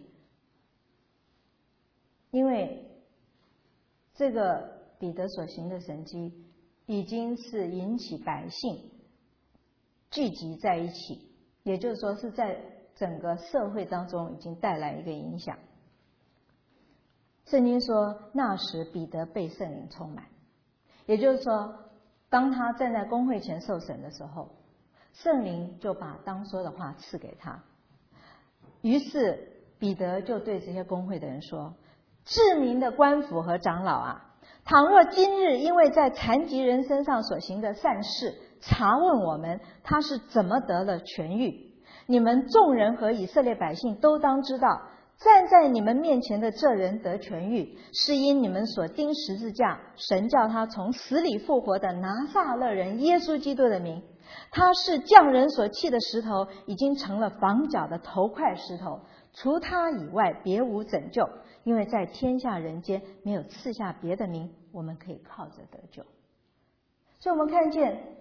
因为这个彼得所行的神迹已经是引起百姓聚集在一起，也就是说是在整个社会当中已经带来一个影响。圣经说那时彼得被圣灵充满，也就是说当他站在公会前受审的时候，圣灵就把当说的话赐给他。于是彼得就对这些公会的人说，至明的官府和长老啊，倘若今日因为在残疾人身上所行的善事查问我们他是怎么得了痊愈，你们众人和以色列百姓都当知道，站在你们面前的这人得痊愈，是因你们所钉十字架，神叫他从死里复活的拿撒勒人耶稣基督的名。他是匠人所弃的石头，已经成了房角的头块石头，除他以外别无拯救，因为在天下人间没有赐下别的名，我们可以靠着得救。所以我们看见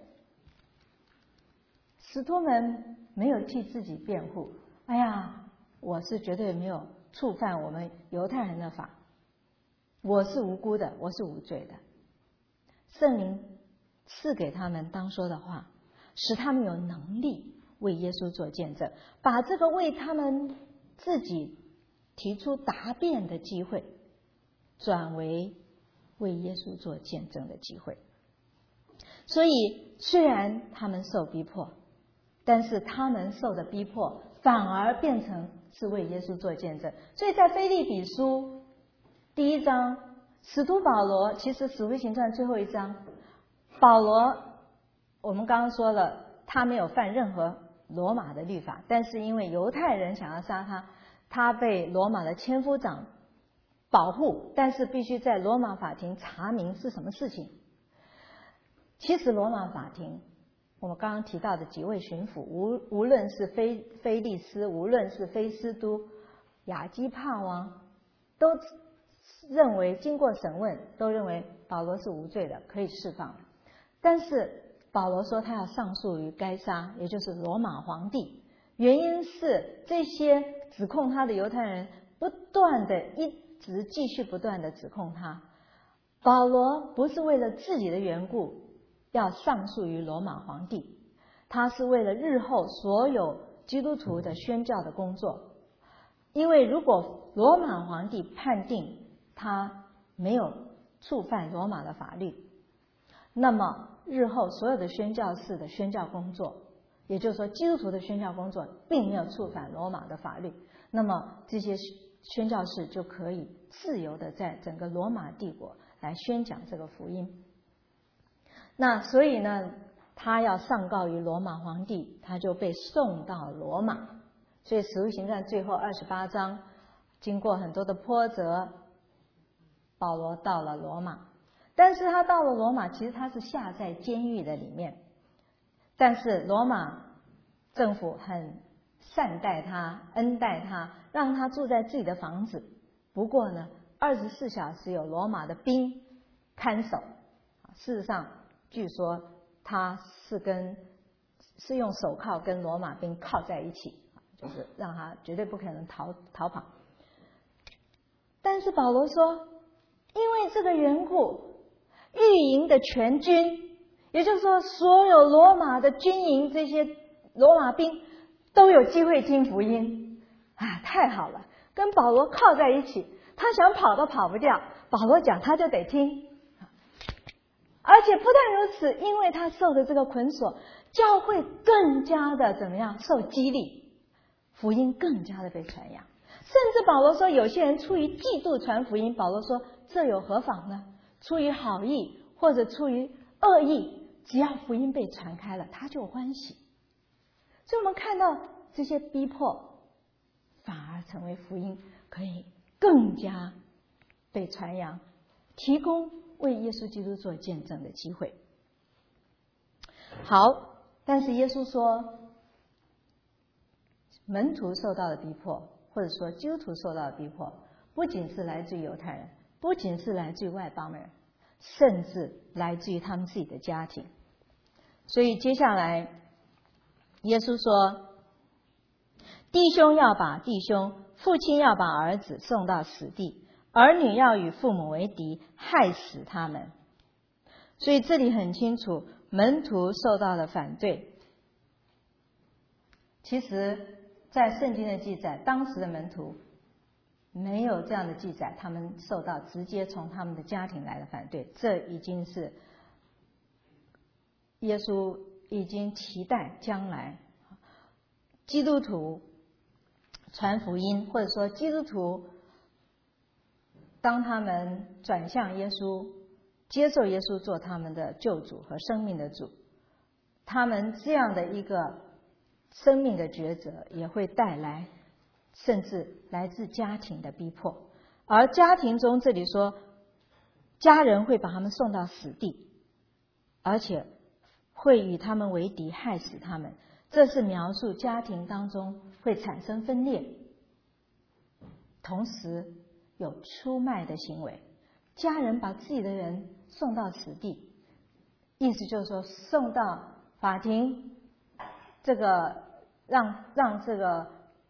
使徒们没有替自己辩护，哎呀，我是绝对没有触犯我们犹太人的法，我是无辜的，我是无罪的。圣灵赐给他们当说的话，使他们有能力为耶稣做见证，把这个为他们自己提出答辩的机会转为为耶稣做见证的机会。所以虽然他们受逼迫，但是他们受的逼迫反而变成是为耶稣做见证。所以在腓立比书第1章，使徒保罗，其实使徒行传最后一章，保罗我们刚刚说了，他没有犯任何罗马的律法，但是因为犹太人想要杀他，他被罗马的千夫长保护，但是必须在罗马法庭查明是什么事情。其实罗马法庭我们刚刚提到的几位巡抚，无论是菲利斯，无论是菲斯都、亚基帕王，都认为经过审问，都认为保罗是无罪的，可以释放。但是保罗说他要上诉于该撒，也就是罗马皇帝，原因是这些指控他的犹太人不断的一直继续不断的指控他。保罗不是为了自己的缘故要上诉于罗马皇帝，他是为了日后所有基督徒的宣教的工作。因为如果罗马皇帝判定他没有触犯罗马的法律，那么日后所有的宣教士的宣教工作，也就是说基督徒的宣教工作并没有触犯罗马的法律，那么这些宣教士就可以自由的在整个罗马帝国来宣讲这个福音。那所以呢，他要上告于罗马皇帝，他就被送到罗马。所以使徒行传最后28章，经过很多的波折，保罗到了罗马。但是他到了罗马，其实他是下在监狱的里面，但是罗马政府很善待他，恩待他，让他住在自己的房子。不过呢，24小时有罗马的兵看守。事实上据说他是用手铐跟罗马兵铐在一起，就是让他绝对不可能逃跑。但是保罗说，因为这个缘故，御营的全军，也就是说所有罗马的军营，这些罗马兵都有机会听福音啊，太好了，跟保罗靠在一起，他想跑都跑不掉，保罗讲他就得听。而且不但如此，因为他受的这个捆锁，教会更加的怎么样受激励，福音更加的被传扬。甚至保罗说，有些人出于嫉妒传福音，保罗说这有何妨呢？出于好意或者出于恶意，只要福音被传开了，他就欢喜。所以我们看到这些逼迫反而成为福音可以更加被传扬，提供为耶稣基督做见证的机会。好，但是耶稣说，门徒受到的逼迫，或者说基督徒受到的逼迫，不仅是来自于犹太人，不仅是来自于外邦人，甚至来自于他们自己的家庭。所以接下来耶稣说， 弟兄要把弟兄，父亲要把儿子送到死地，儿女要与父母为敌，害死他们。所以这里很清楚，门徒受到了反对。其实在圣经的记载，当时的门徒没有这样的记载，他们受到直接从他们的家庭来的反对。这已经是耶稣已经期待将来基督徒传福音，或者说基督徒当他们转向耶稣，接受耶稣做他们的救主和生命的主，他们这样的一个生命的抉择也会带来甚至来自家庭的逼迫。而家庭中这里说家人会把他们送到死地，而且会与他们为敌，害死他们。这是描述家庭当中会产生分裂，同时有出卖的行为。家人把自己的人送到死地，意思就是说送到法庭，这个让这个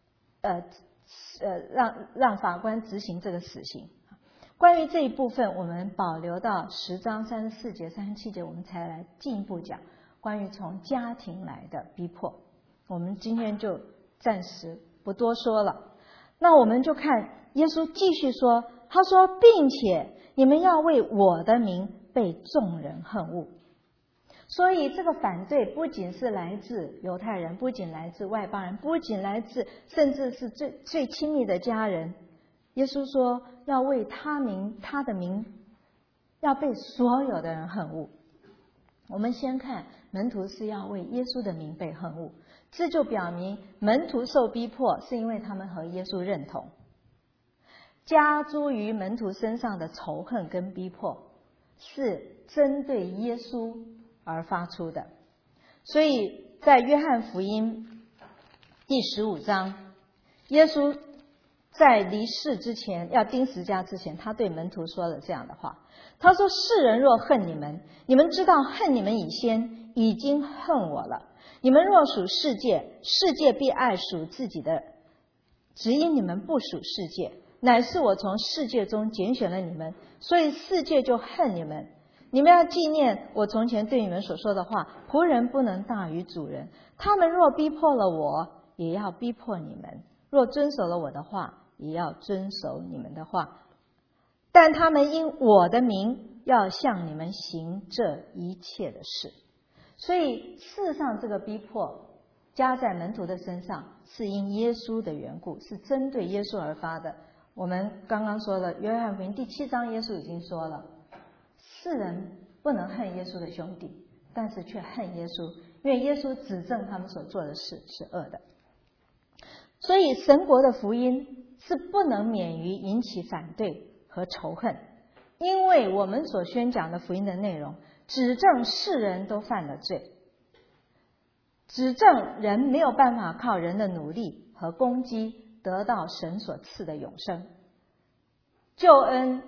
让法官执行这个死刑。关于这一部分，我们保留到10章34节、37节，我们才来进一步讲关于从家庭来的逼迫。我们今天就暂时不多说了。那我们就看耶稣继续说，他说，并且你们要为我的名被众人恨恶。所以这个反对不仅是来自犹太人，不仅来自外邦人，不仅来自甚至是最亲密的家人。耶稣说要为他的名要被所有的人恨恶。我们先看门徒是要为耶稣的名被恨恶，这就表明门徒受逼迫是因为他们和耶稣认同。加诸于门徒身上的仇恨跟逼迫是针对耶稣而发出的。所以在约翰福音第15章，耶稣在离世之前，要钉十字架之前，他对门徒说了这样的话，他说，世人若恨你们，你们知道恨你们以先已经恨我了。你们若属世界，世界必爱属自己的，只因你们不属世界，乃是我从世界中拣选了你们，所以世界就恨你们。你们要纪念我从前对你们所说的话，仆人不能大于主人。他们若逼迫了我，也要逼迫你们；若遵守了我的话，也要遵守你们的话。但他们因我的名要向你们行这一切的事。所以事实上这个逼迫加在门徒的身上是因耶稣的缘故，是针对耶稣而发的。我们刚刚说了约翰福音第7章，耶稣已经说了，世人不能恨耶稣的兄弟，但是却恨耶稣，因为耶稣指证他们所做的事是恶的。所以神国的福音是不能免于引起反对和仇恨，因为我们所宣讲的福音的内容指证世人都犯了罪，指证人没有办法靠人的努力和攻击得到神所赐的永生。救恩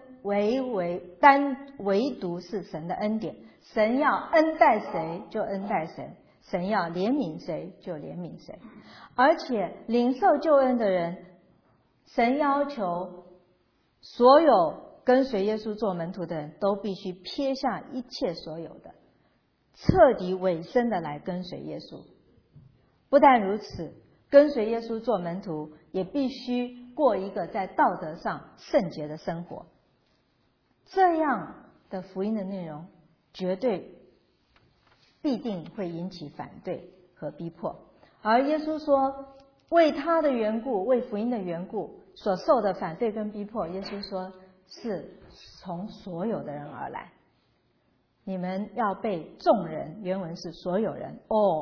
唯独是神的恩典，神要恩待谁就恩待谁，神要怜悯谁就怜悯谁。而且领受救恩的人，神要求所有跟随耶稣做门徒的人都必须撇下一切所有的，彻底委身的来跟随耶稣。不但如此，跟随耶稣做门徒也必须过一个在道德上圣洁的生活。这样的福音的内容绝对必定会引起反对和逼迫。而耶稣说为他的缘故，为福音的缘故所受的反对跟逼迫，耶稣说是从所有的人而来。你们要被众人，原文是所有人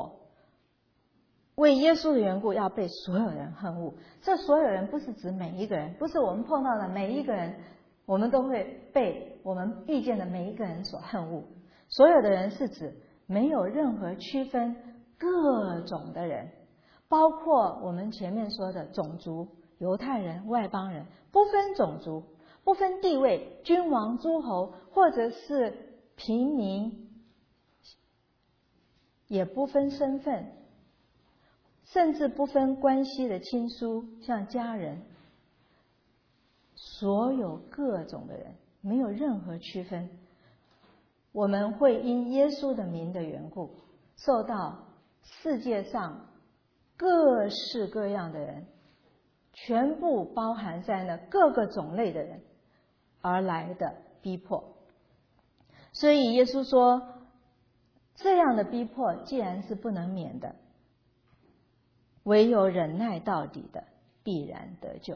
为耶稣的缘故要被所有人恨恶。这所有人不是指每一个人，不是我们碰到的每一个人我们都会被我们遇见的每一个人所恨恶。所有的人是指没有任何区分，各种的人，包括我们前面说的种族，犹太人、外邦人，不分种族，不分地位，君王、诸侯，或者是平民，也不分身份， 甚至不分关系的亲疏，像家人，所有各种的人，没有任何区分。我们会因耶稣的名的缘故，受到世界上各式各样的人，全部包含在那各个种类的人而来的逼迫。所以耶稣说，这样的逼迫既然是不能免的，唯有忍耐到底的必然得救。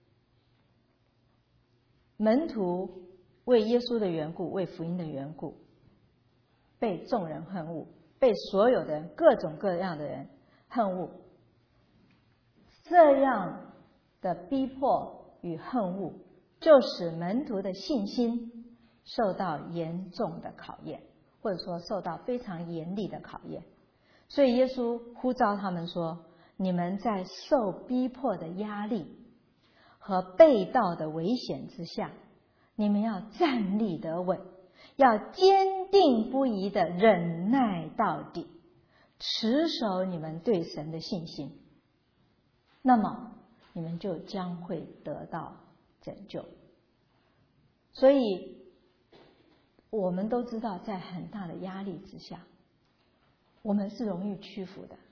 门徒为耶稣的缘故，为福音的缘故，被众人恨恶，被所有的各种各样的人恨恶。这样的逼迫与恨恶，就使门徒的信心受到严重的考验，或者说受到非常严厉的考验。所以耶稣呼召他们说，你们在受逼迫的压力和被盗的危险之下，你们要站立得稳，要坚定不移的忍耐到底，持守你们对神的信心，那么你们就将会得到拯救。所以我们都知道，在很大的压力之下，我们是容易屈服的，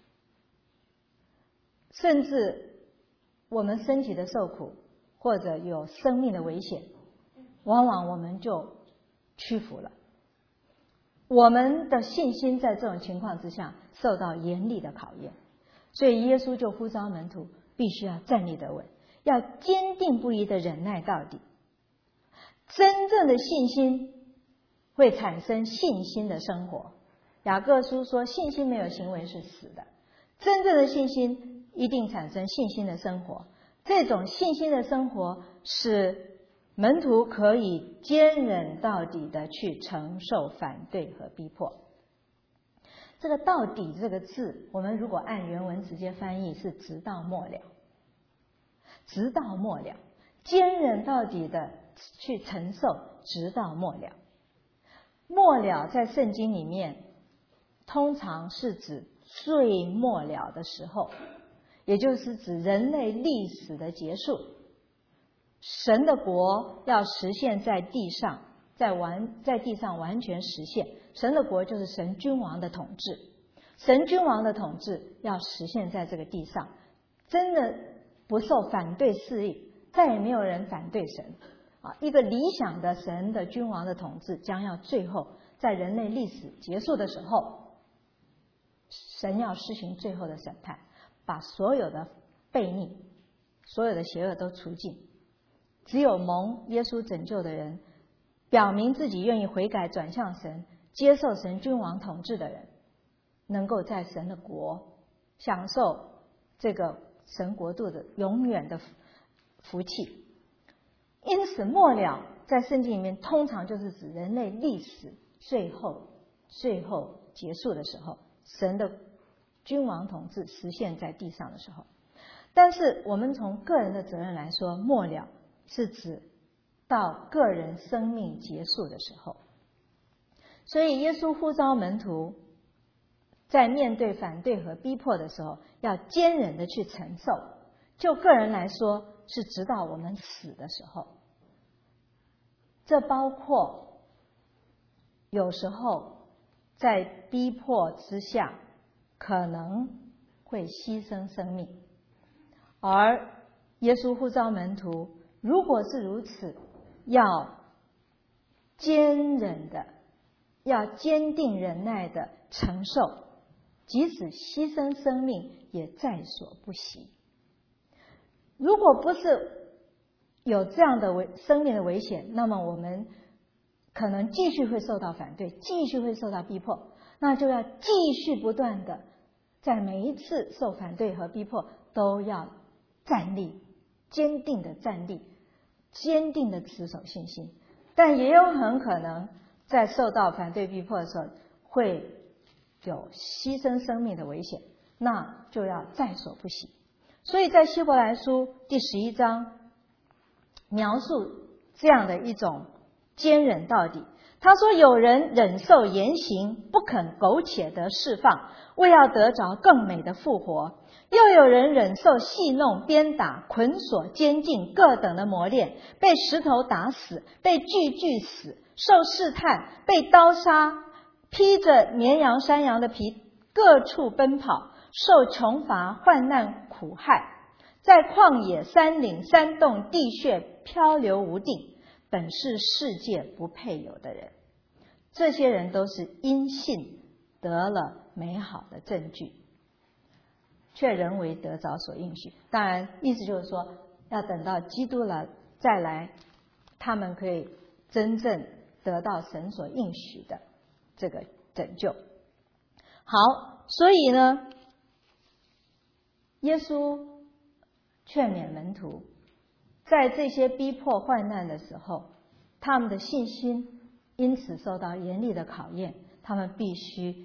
甚至我们身体的受苦或者有生命的危险，往往我们就屈服了。我们的信心在这种情况之下受到严厉的考验，所以耶稣就呼召门徒必须要站立得稳，要坚定不移的忍耐到底。真正的信心会产生信心的生活。雅各书说，信心没有行为是死的，真正的信心一定产生信心的生活。这种信心的生活使门徒可以坚忍到底的去承受反对和逼迫。这个到底这个字，我们如果按原文直接翻译是直到末了，直到末了，坚忍到底的去承受，直到末了。末了在圣经里面通常是指最末了的时候，也就是指人类历史的结束，神的国要实现在地上，在地上完全实现。神的国就是神君王的统治，神君王的统治要实现在这个地上，真的不受反对势力，再也没有人反对神啊！一个理想的神的君王的统治将要最后在人类历史结束的时候，神要施行最后的审判，把所有的悖逆、所有的邪恶都除尽。只有蒙耶稣拯救的人，表明自己愿意悔改转向神，接受神君王统治的人，能够在神的国享受这个神国度的永远的福气。因此末了在圣经里面通常就是指人类历史最后结束的时候，神的君王统治实现在地上的时候。但是我们从个人的责任来说，末了是指到个人生命结束的时候。所以耶稣呼召门徒在面对反对和逼迫的时候，要坚忍的去承受。就个人来说，是直到我们死的时候。这包括有时候在逼迫之下可能会牺牲生命，而耶稣呼召门徒，如果是如此，要坚忍的，要坚定忍耐的承受，即使牺牲生命也在所不惜。如果不是有这样的生命的危险，那么我们可能继续会受到反对，继续会受到逼迫，那就要继续不断的在每一次受反对和逼迫都要站立，坚定的站立，坚定的持守信心。但也有很可能在受到反对逼迫的时候会有牺牲生命的危险，那就要在所不惜。所以在希伯来书第11章描述这样的一种坚忍到底， 他说有人忍受严刑，不肯苟且得释放，为要得着更美的复活；又有人忍受戏弄、鞭打、捆锁、监禁各等的磨练，被石头打死，被锯死，受试探，被刀杀，披着绵羊山羊的皮，各处奔跑，受穷乏、患难、苦害，在旷野、山岭、山洞、地穴漂流无定，本是世界不配有的人。这些人都是因信得了美好的证据，却仍为得着所应许。当然意思就是说，要等到基督了再来，他们可以真正得到神所应许的这个拯救。好，所以呢，耶稣劝勉门徒，在这些逼迫患难的时候，他们的信心因此受到严厉的考验，他们必须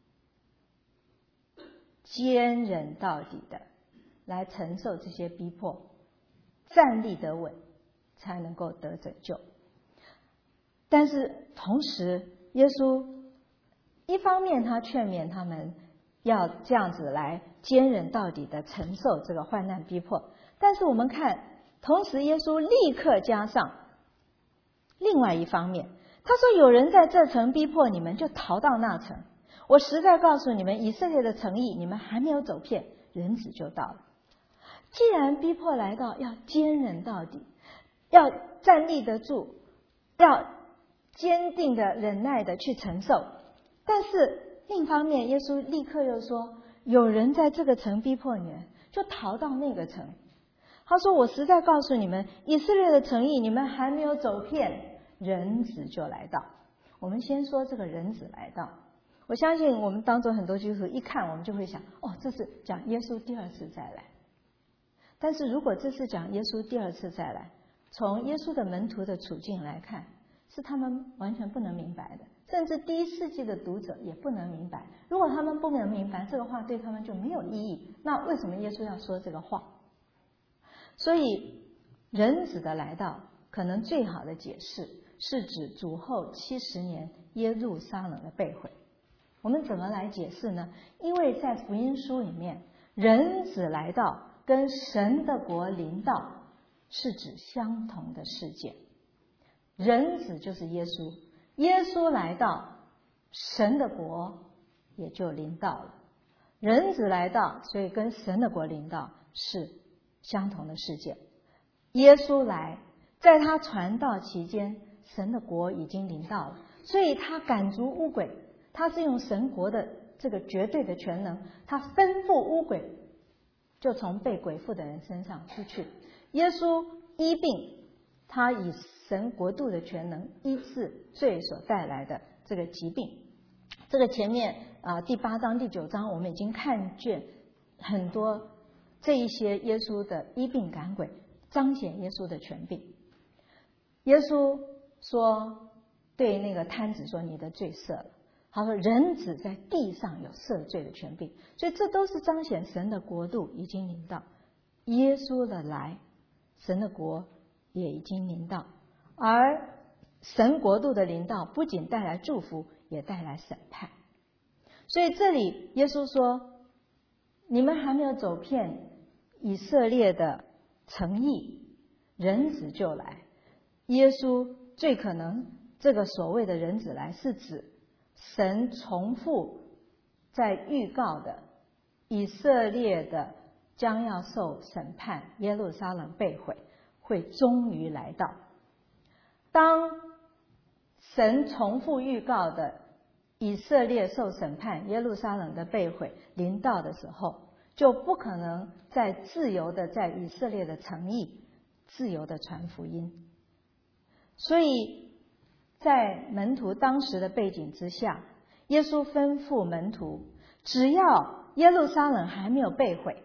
坚忍到底的来承受这些逼迫，站立得稳，才能够得拯救。但是同时，耶稣一方面他劝勉他们要这样子来坚忍到底的承受这个患难逼迫，但是我们看，同时耶稣立刻加上另外一方面，他说有人在这城逼迫你们，就逃到那城。我实在告诉你们，以色列的城邑你们还没有走遍，人子就到了。既然逼迫来到，要坚忍到底，要站立得住，要坚定的忍耐的去承受。但是另一方面，耶稣立刻又说，有人在这个城逼迫你们，就逃到那个城。他说我实在告诉你们，以色列的城邑你们还没有走遍，人子就来到。我们先说这个人子来到，我相信我们当中很多基督徒一看，我们就会想，这是讲耶稣第二次再来。但是如果这是讲耶稣第二次再来，从耶稣的门徒的处境来看，是他们完全不能明白的，甚至第一世纪的读者也不能明白。如果他们不能明白，这个话对他们就没有意义。那为什么耶稣要说这个话？所以人子的来到，可能最好的解释是指主后70年耶路撒冷的被毁。我们怎么来解释呢？因为在福音书里面，人子来到跟神的国临到是指相同的事件。人子就是耶稣，耶稣来到，神的国也就临到了。人子来到，所以跟神的国临到是相同的事件。耶稣来，在他传道期间，神的国已经临到了，所以他赶逐污鬼，他是用神国的这个绝对的权能，他吩咐污鬼就从被鬼附的人身上出去。耶稣医病，他以神国度的权能医治罪所带来的这个疾病。这个前面第8章第9章我们已经看见很多这一些耶稣的医病赶鬼，彰显耶稣的权柄。耶稣说，对那个摊子说，你的罪赦了。他说人子在地上有赦罪的权柄，所以这都是彰显神的国度已经临到。耶稣的来，神的国也已经临到，而神国度的临到不仅带来祝福，也带来审判。所以这里耶稣说，你们还没有走遍以色列的城邑，人子就来。耶稣最可能这个所谓的人子来，是指神重复在预告的以色列的将要受审判，耶路撒冷被毁，会终于来到。当神重复预告的以色列受审判，耶路撒冷的被毁临到的时候，就不可能再自由的在以色列的城邑自由的传福音。所以在门徒当时的背景之下，耶稣吩咐门徒，只要耶路撒冷还没有被毁，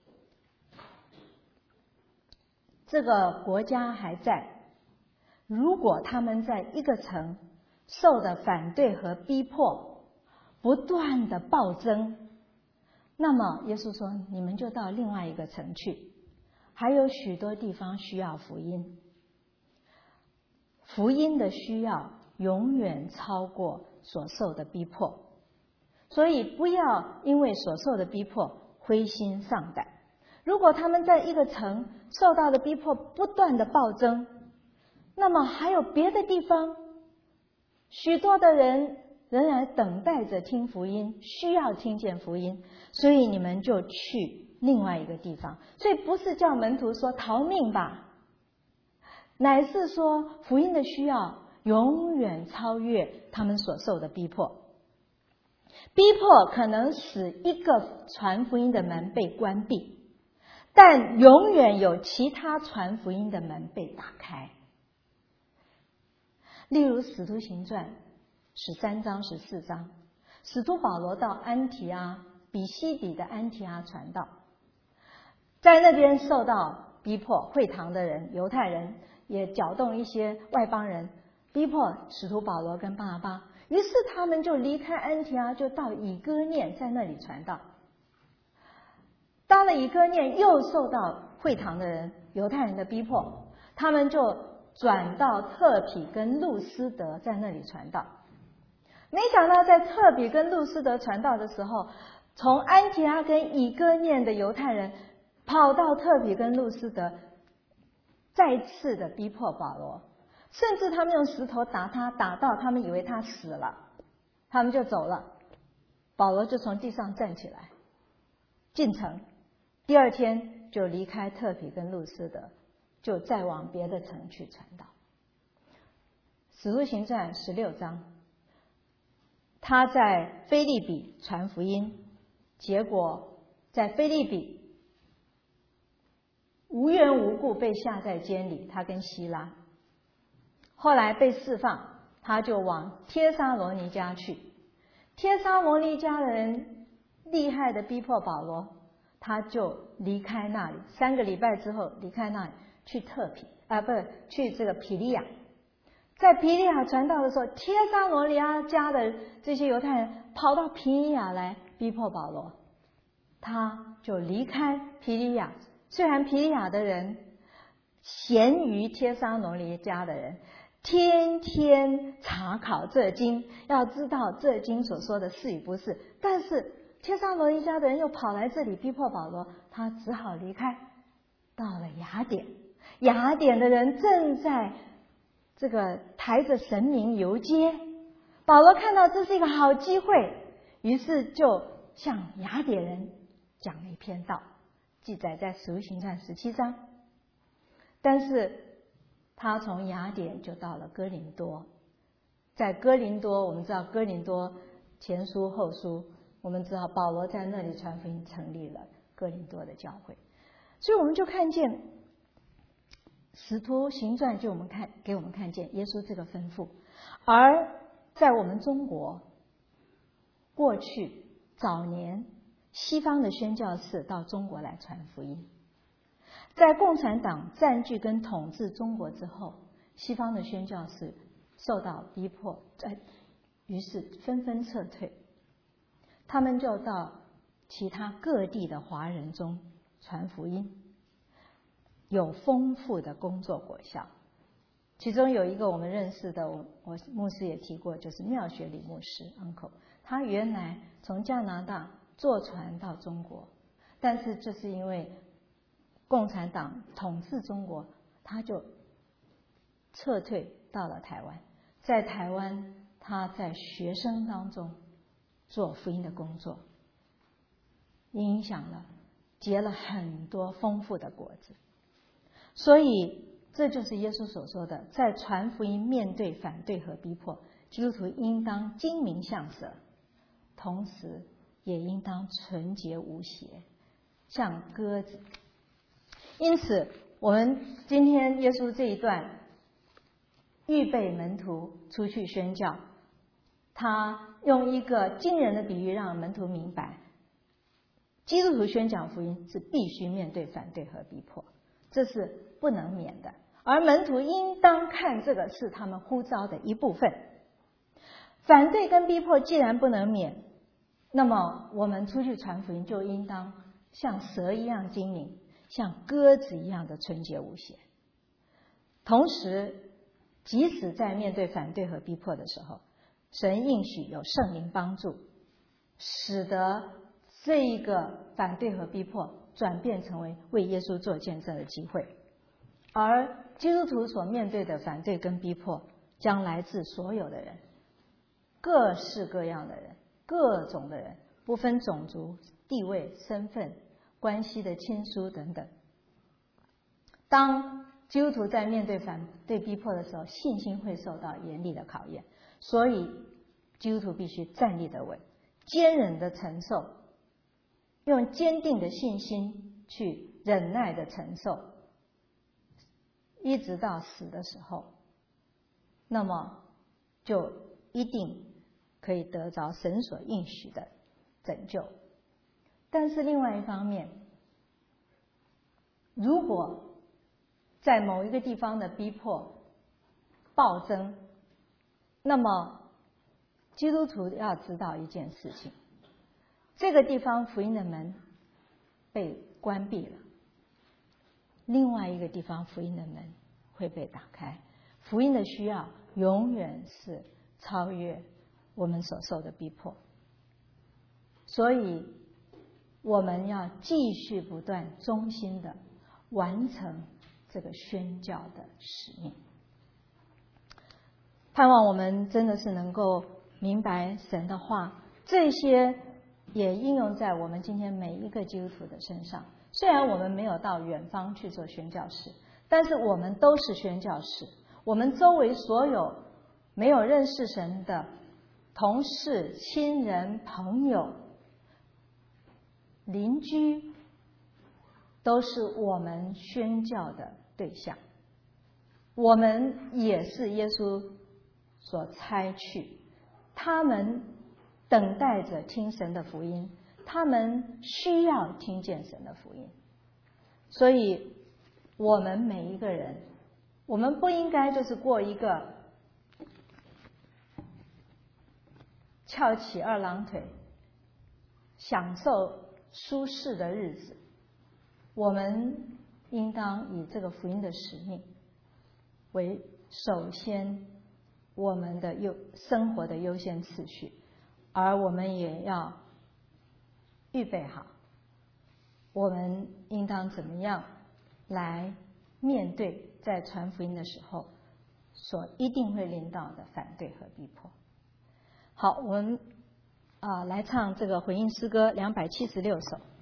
这个国家还在，如果他们在一个城受的反对和逼迫不断的暴增，那么耶稣说，你们就到另外一个城去，还有许多地方需要福音。福音的需要永远超过所受的逼迫。所以不要因为所受的逼迫灰心丧胆。如果他们在一个城受到的逼迫不断的暴增，那么还有别的地方，许多的人仍然等待着听福音，需要听见福音，所以你们就去另外一个地方。所以不是叫门徒说逃命吧，乃是说福音的需要永远超越他们所受的逼迫。逼迫可能使一个传福音的门被关闭，但永远有其他传福音的门被打开。例如使徒行传13章14章，使徒保罗到安提阿，比西底的安提阿传道，在那边受到逼迫，会堂的人犹太人也搅动一些外邦人，逼迫使徒保罗跟巴拿巴，于是他们就离开安提阿，就到以哥念，在那里传道。到了以哥念，又受到会堂的人犹太人的逼迫，他们就转到特庇跟路斯德，在那里传道。没想到在特庇跟路斯德传道的时候，从安提阿跟以哥念的犹太人跑到特庇跟路斯德，再次的逼迫保罗，甚至他们用石头打他，打到他们以为他死了，他们就走了。保罗就从地上站起来进城，第二天就离开特庇跟路斯德，就再往别的城去传道。使徒行传16章，他在腓立比传福音，结果在腓立比无缘无故被下在监里，他跟希拉后来被释放，他就往帖撒罗尼迦去。帖撒罗尼迦的人厉害的逼迫保罗，他就离开那里，3个礼拜之后离开那里去去这个庇利亚。在庇利亚传道的时候，帖撒罗尼迦的这些犹太人跑到庇利亚来逼迫保罗，他就离开庇利亚。虽然庇利亚的人咸于帖撒罗尼迦的人，天天查考这经，要知道这经所说的是与不是，但是帖撒罗尼迦的人又跑来这里逼迫保罗，他只好离开，到了雅典。雅典的人正在这个抬着神明游街，保罗看到这是一个好机会，于是就向雅典人讲了一篇道，记载在使徒行传17章。但是他从雅典就到了哥林多，在哥林多，我们知道哥林多前书后书，我们知道保罗在那里传福音，成立了哥林多的教会。所以我们就看见使徒行传就给我们看见耶稣这个吩咐。而在我们中国，过去早年西方的宣教士到中国来传福音，在共产党占据跟统治中国之后，西方的宣教士受到逼迫，于是纷纷撤退，他们就到其他各地的华人中传福音，有丰富的工作果效。其中有一个我们认识的，我牧师也提过，就是妙学李牧师 Uncle， 他原来从加拿大坐船到中国，但是就是因为共产党统治中国，他就撤退到了台湾。在台湾，他在学生当中做福音的工作，影响了，结了很多丰富的果子。所以这就是耶稣所说的，在传福音面对反对和逼迫，基督徒应当精明像蛇，同时也应当纯洁无邪，像鸽子。因此我们今天耶稣这一段预备门徒出去宣教，他用一个惊人的比喻让门徒明白，基督徒宣讲福音是必须面对反对和逼迫，这是不能免的，而门徒应当看这个是他们呼召的一部分。反对跟逼迫既然不能免，那么我们出去传福音就应当像蛇一样精明，像鸽子一样的纯洁无邪。同时即使在面对反对和逼迫的时候，神应许有圣灵帮助，使得这一个反对和逼迫转变成为为耶稣做见证的机会。而基督徒所面对的反对跟逼迫将来自所有的人，各式各样的人，各种的人，不分种族、地位、身份、关系的亲疏等等。当基督徒在面对反对逼迫的时候，信心会受到严厉的考验，所以基督徒必须站立得稳，坚忍的承受，用坚定的信心去忍耐的承受，一直到死的时候，那么就一定可以得着神所应许的拯救。但是另外一方面，如果在某一个地方的逼迫暴增，那么基督徒要知道一件事情，这个地方福音的门被关闭了，另外一个地方福音的门会被打开。福音的需要永远是超越我们所受的逼迫，所以我们要继续不断忠心的完成这个宣教的使命。盼望我们真的是能够明白神的话，这些也应用在我们今天每一个基督徒的身上。虽然我们没有到远方去做宣教士，但是我们都是宣教士。我们周围所有没有认识神的同事、亲人、朋友、邻居，都是我们宣教的对象。我们也是耶稣所差去，他们等待着听神的福音，他们需要听见神的福音。所以我们每一个人，我们不应该就是过一个翘起二郎腿享受舒适的日子。我们应当以这个福音的使命为首先我们的生活的优先次序，而我们也要预备好我们应当怎么样来面对在传福音的时候所一定会临到的反对和逼迫。好，我们来唱这个回应诗歌276首。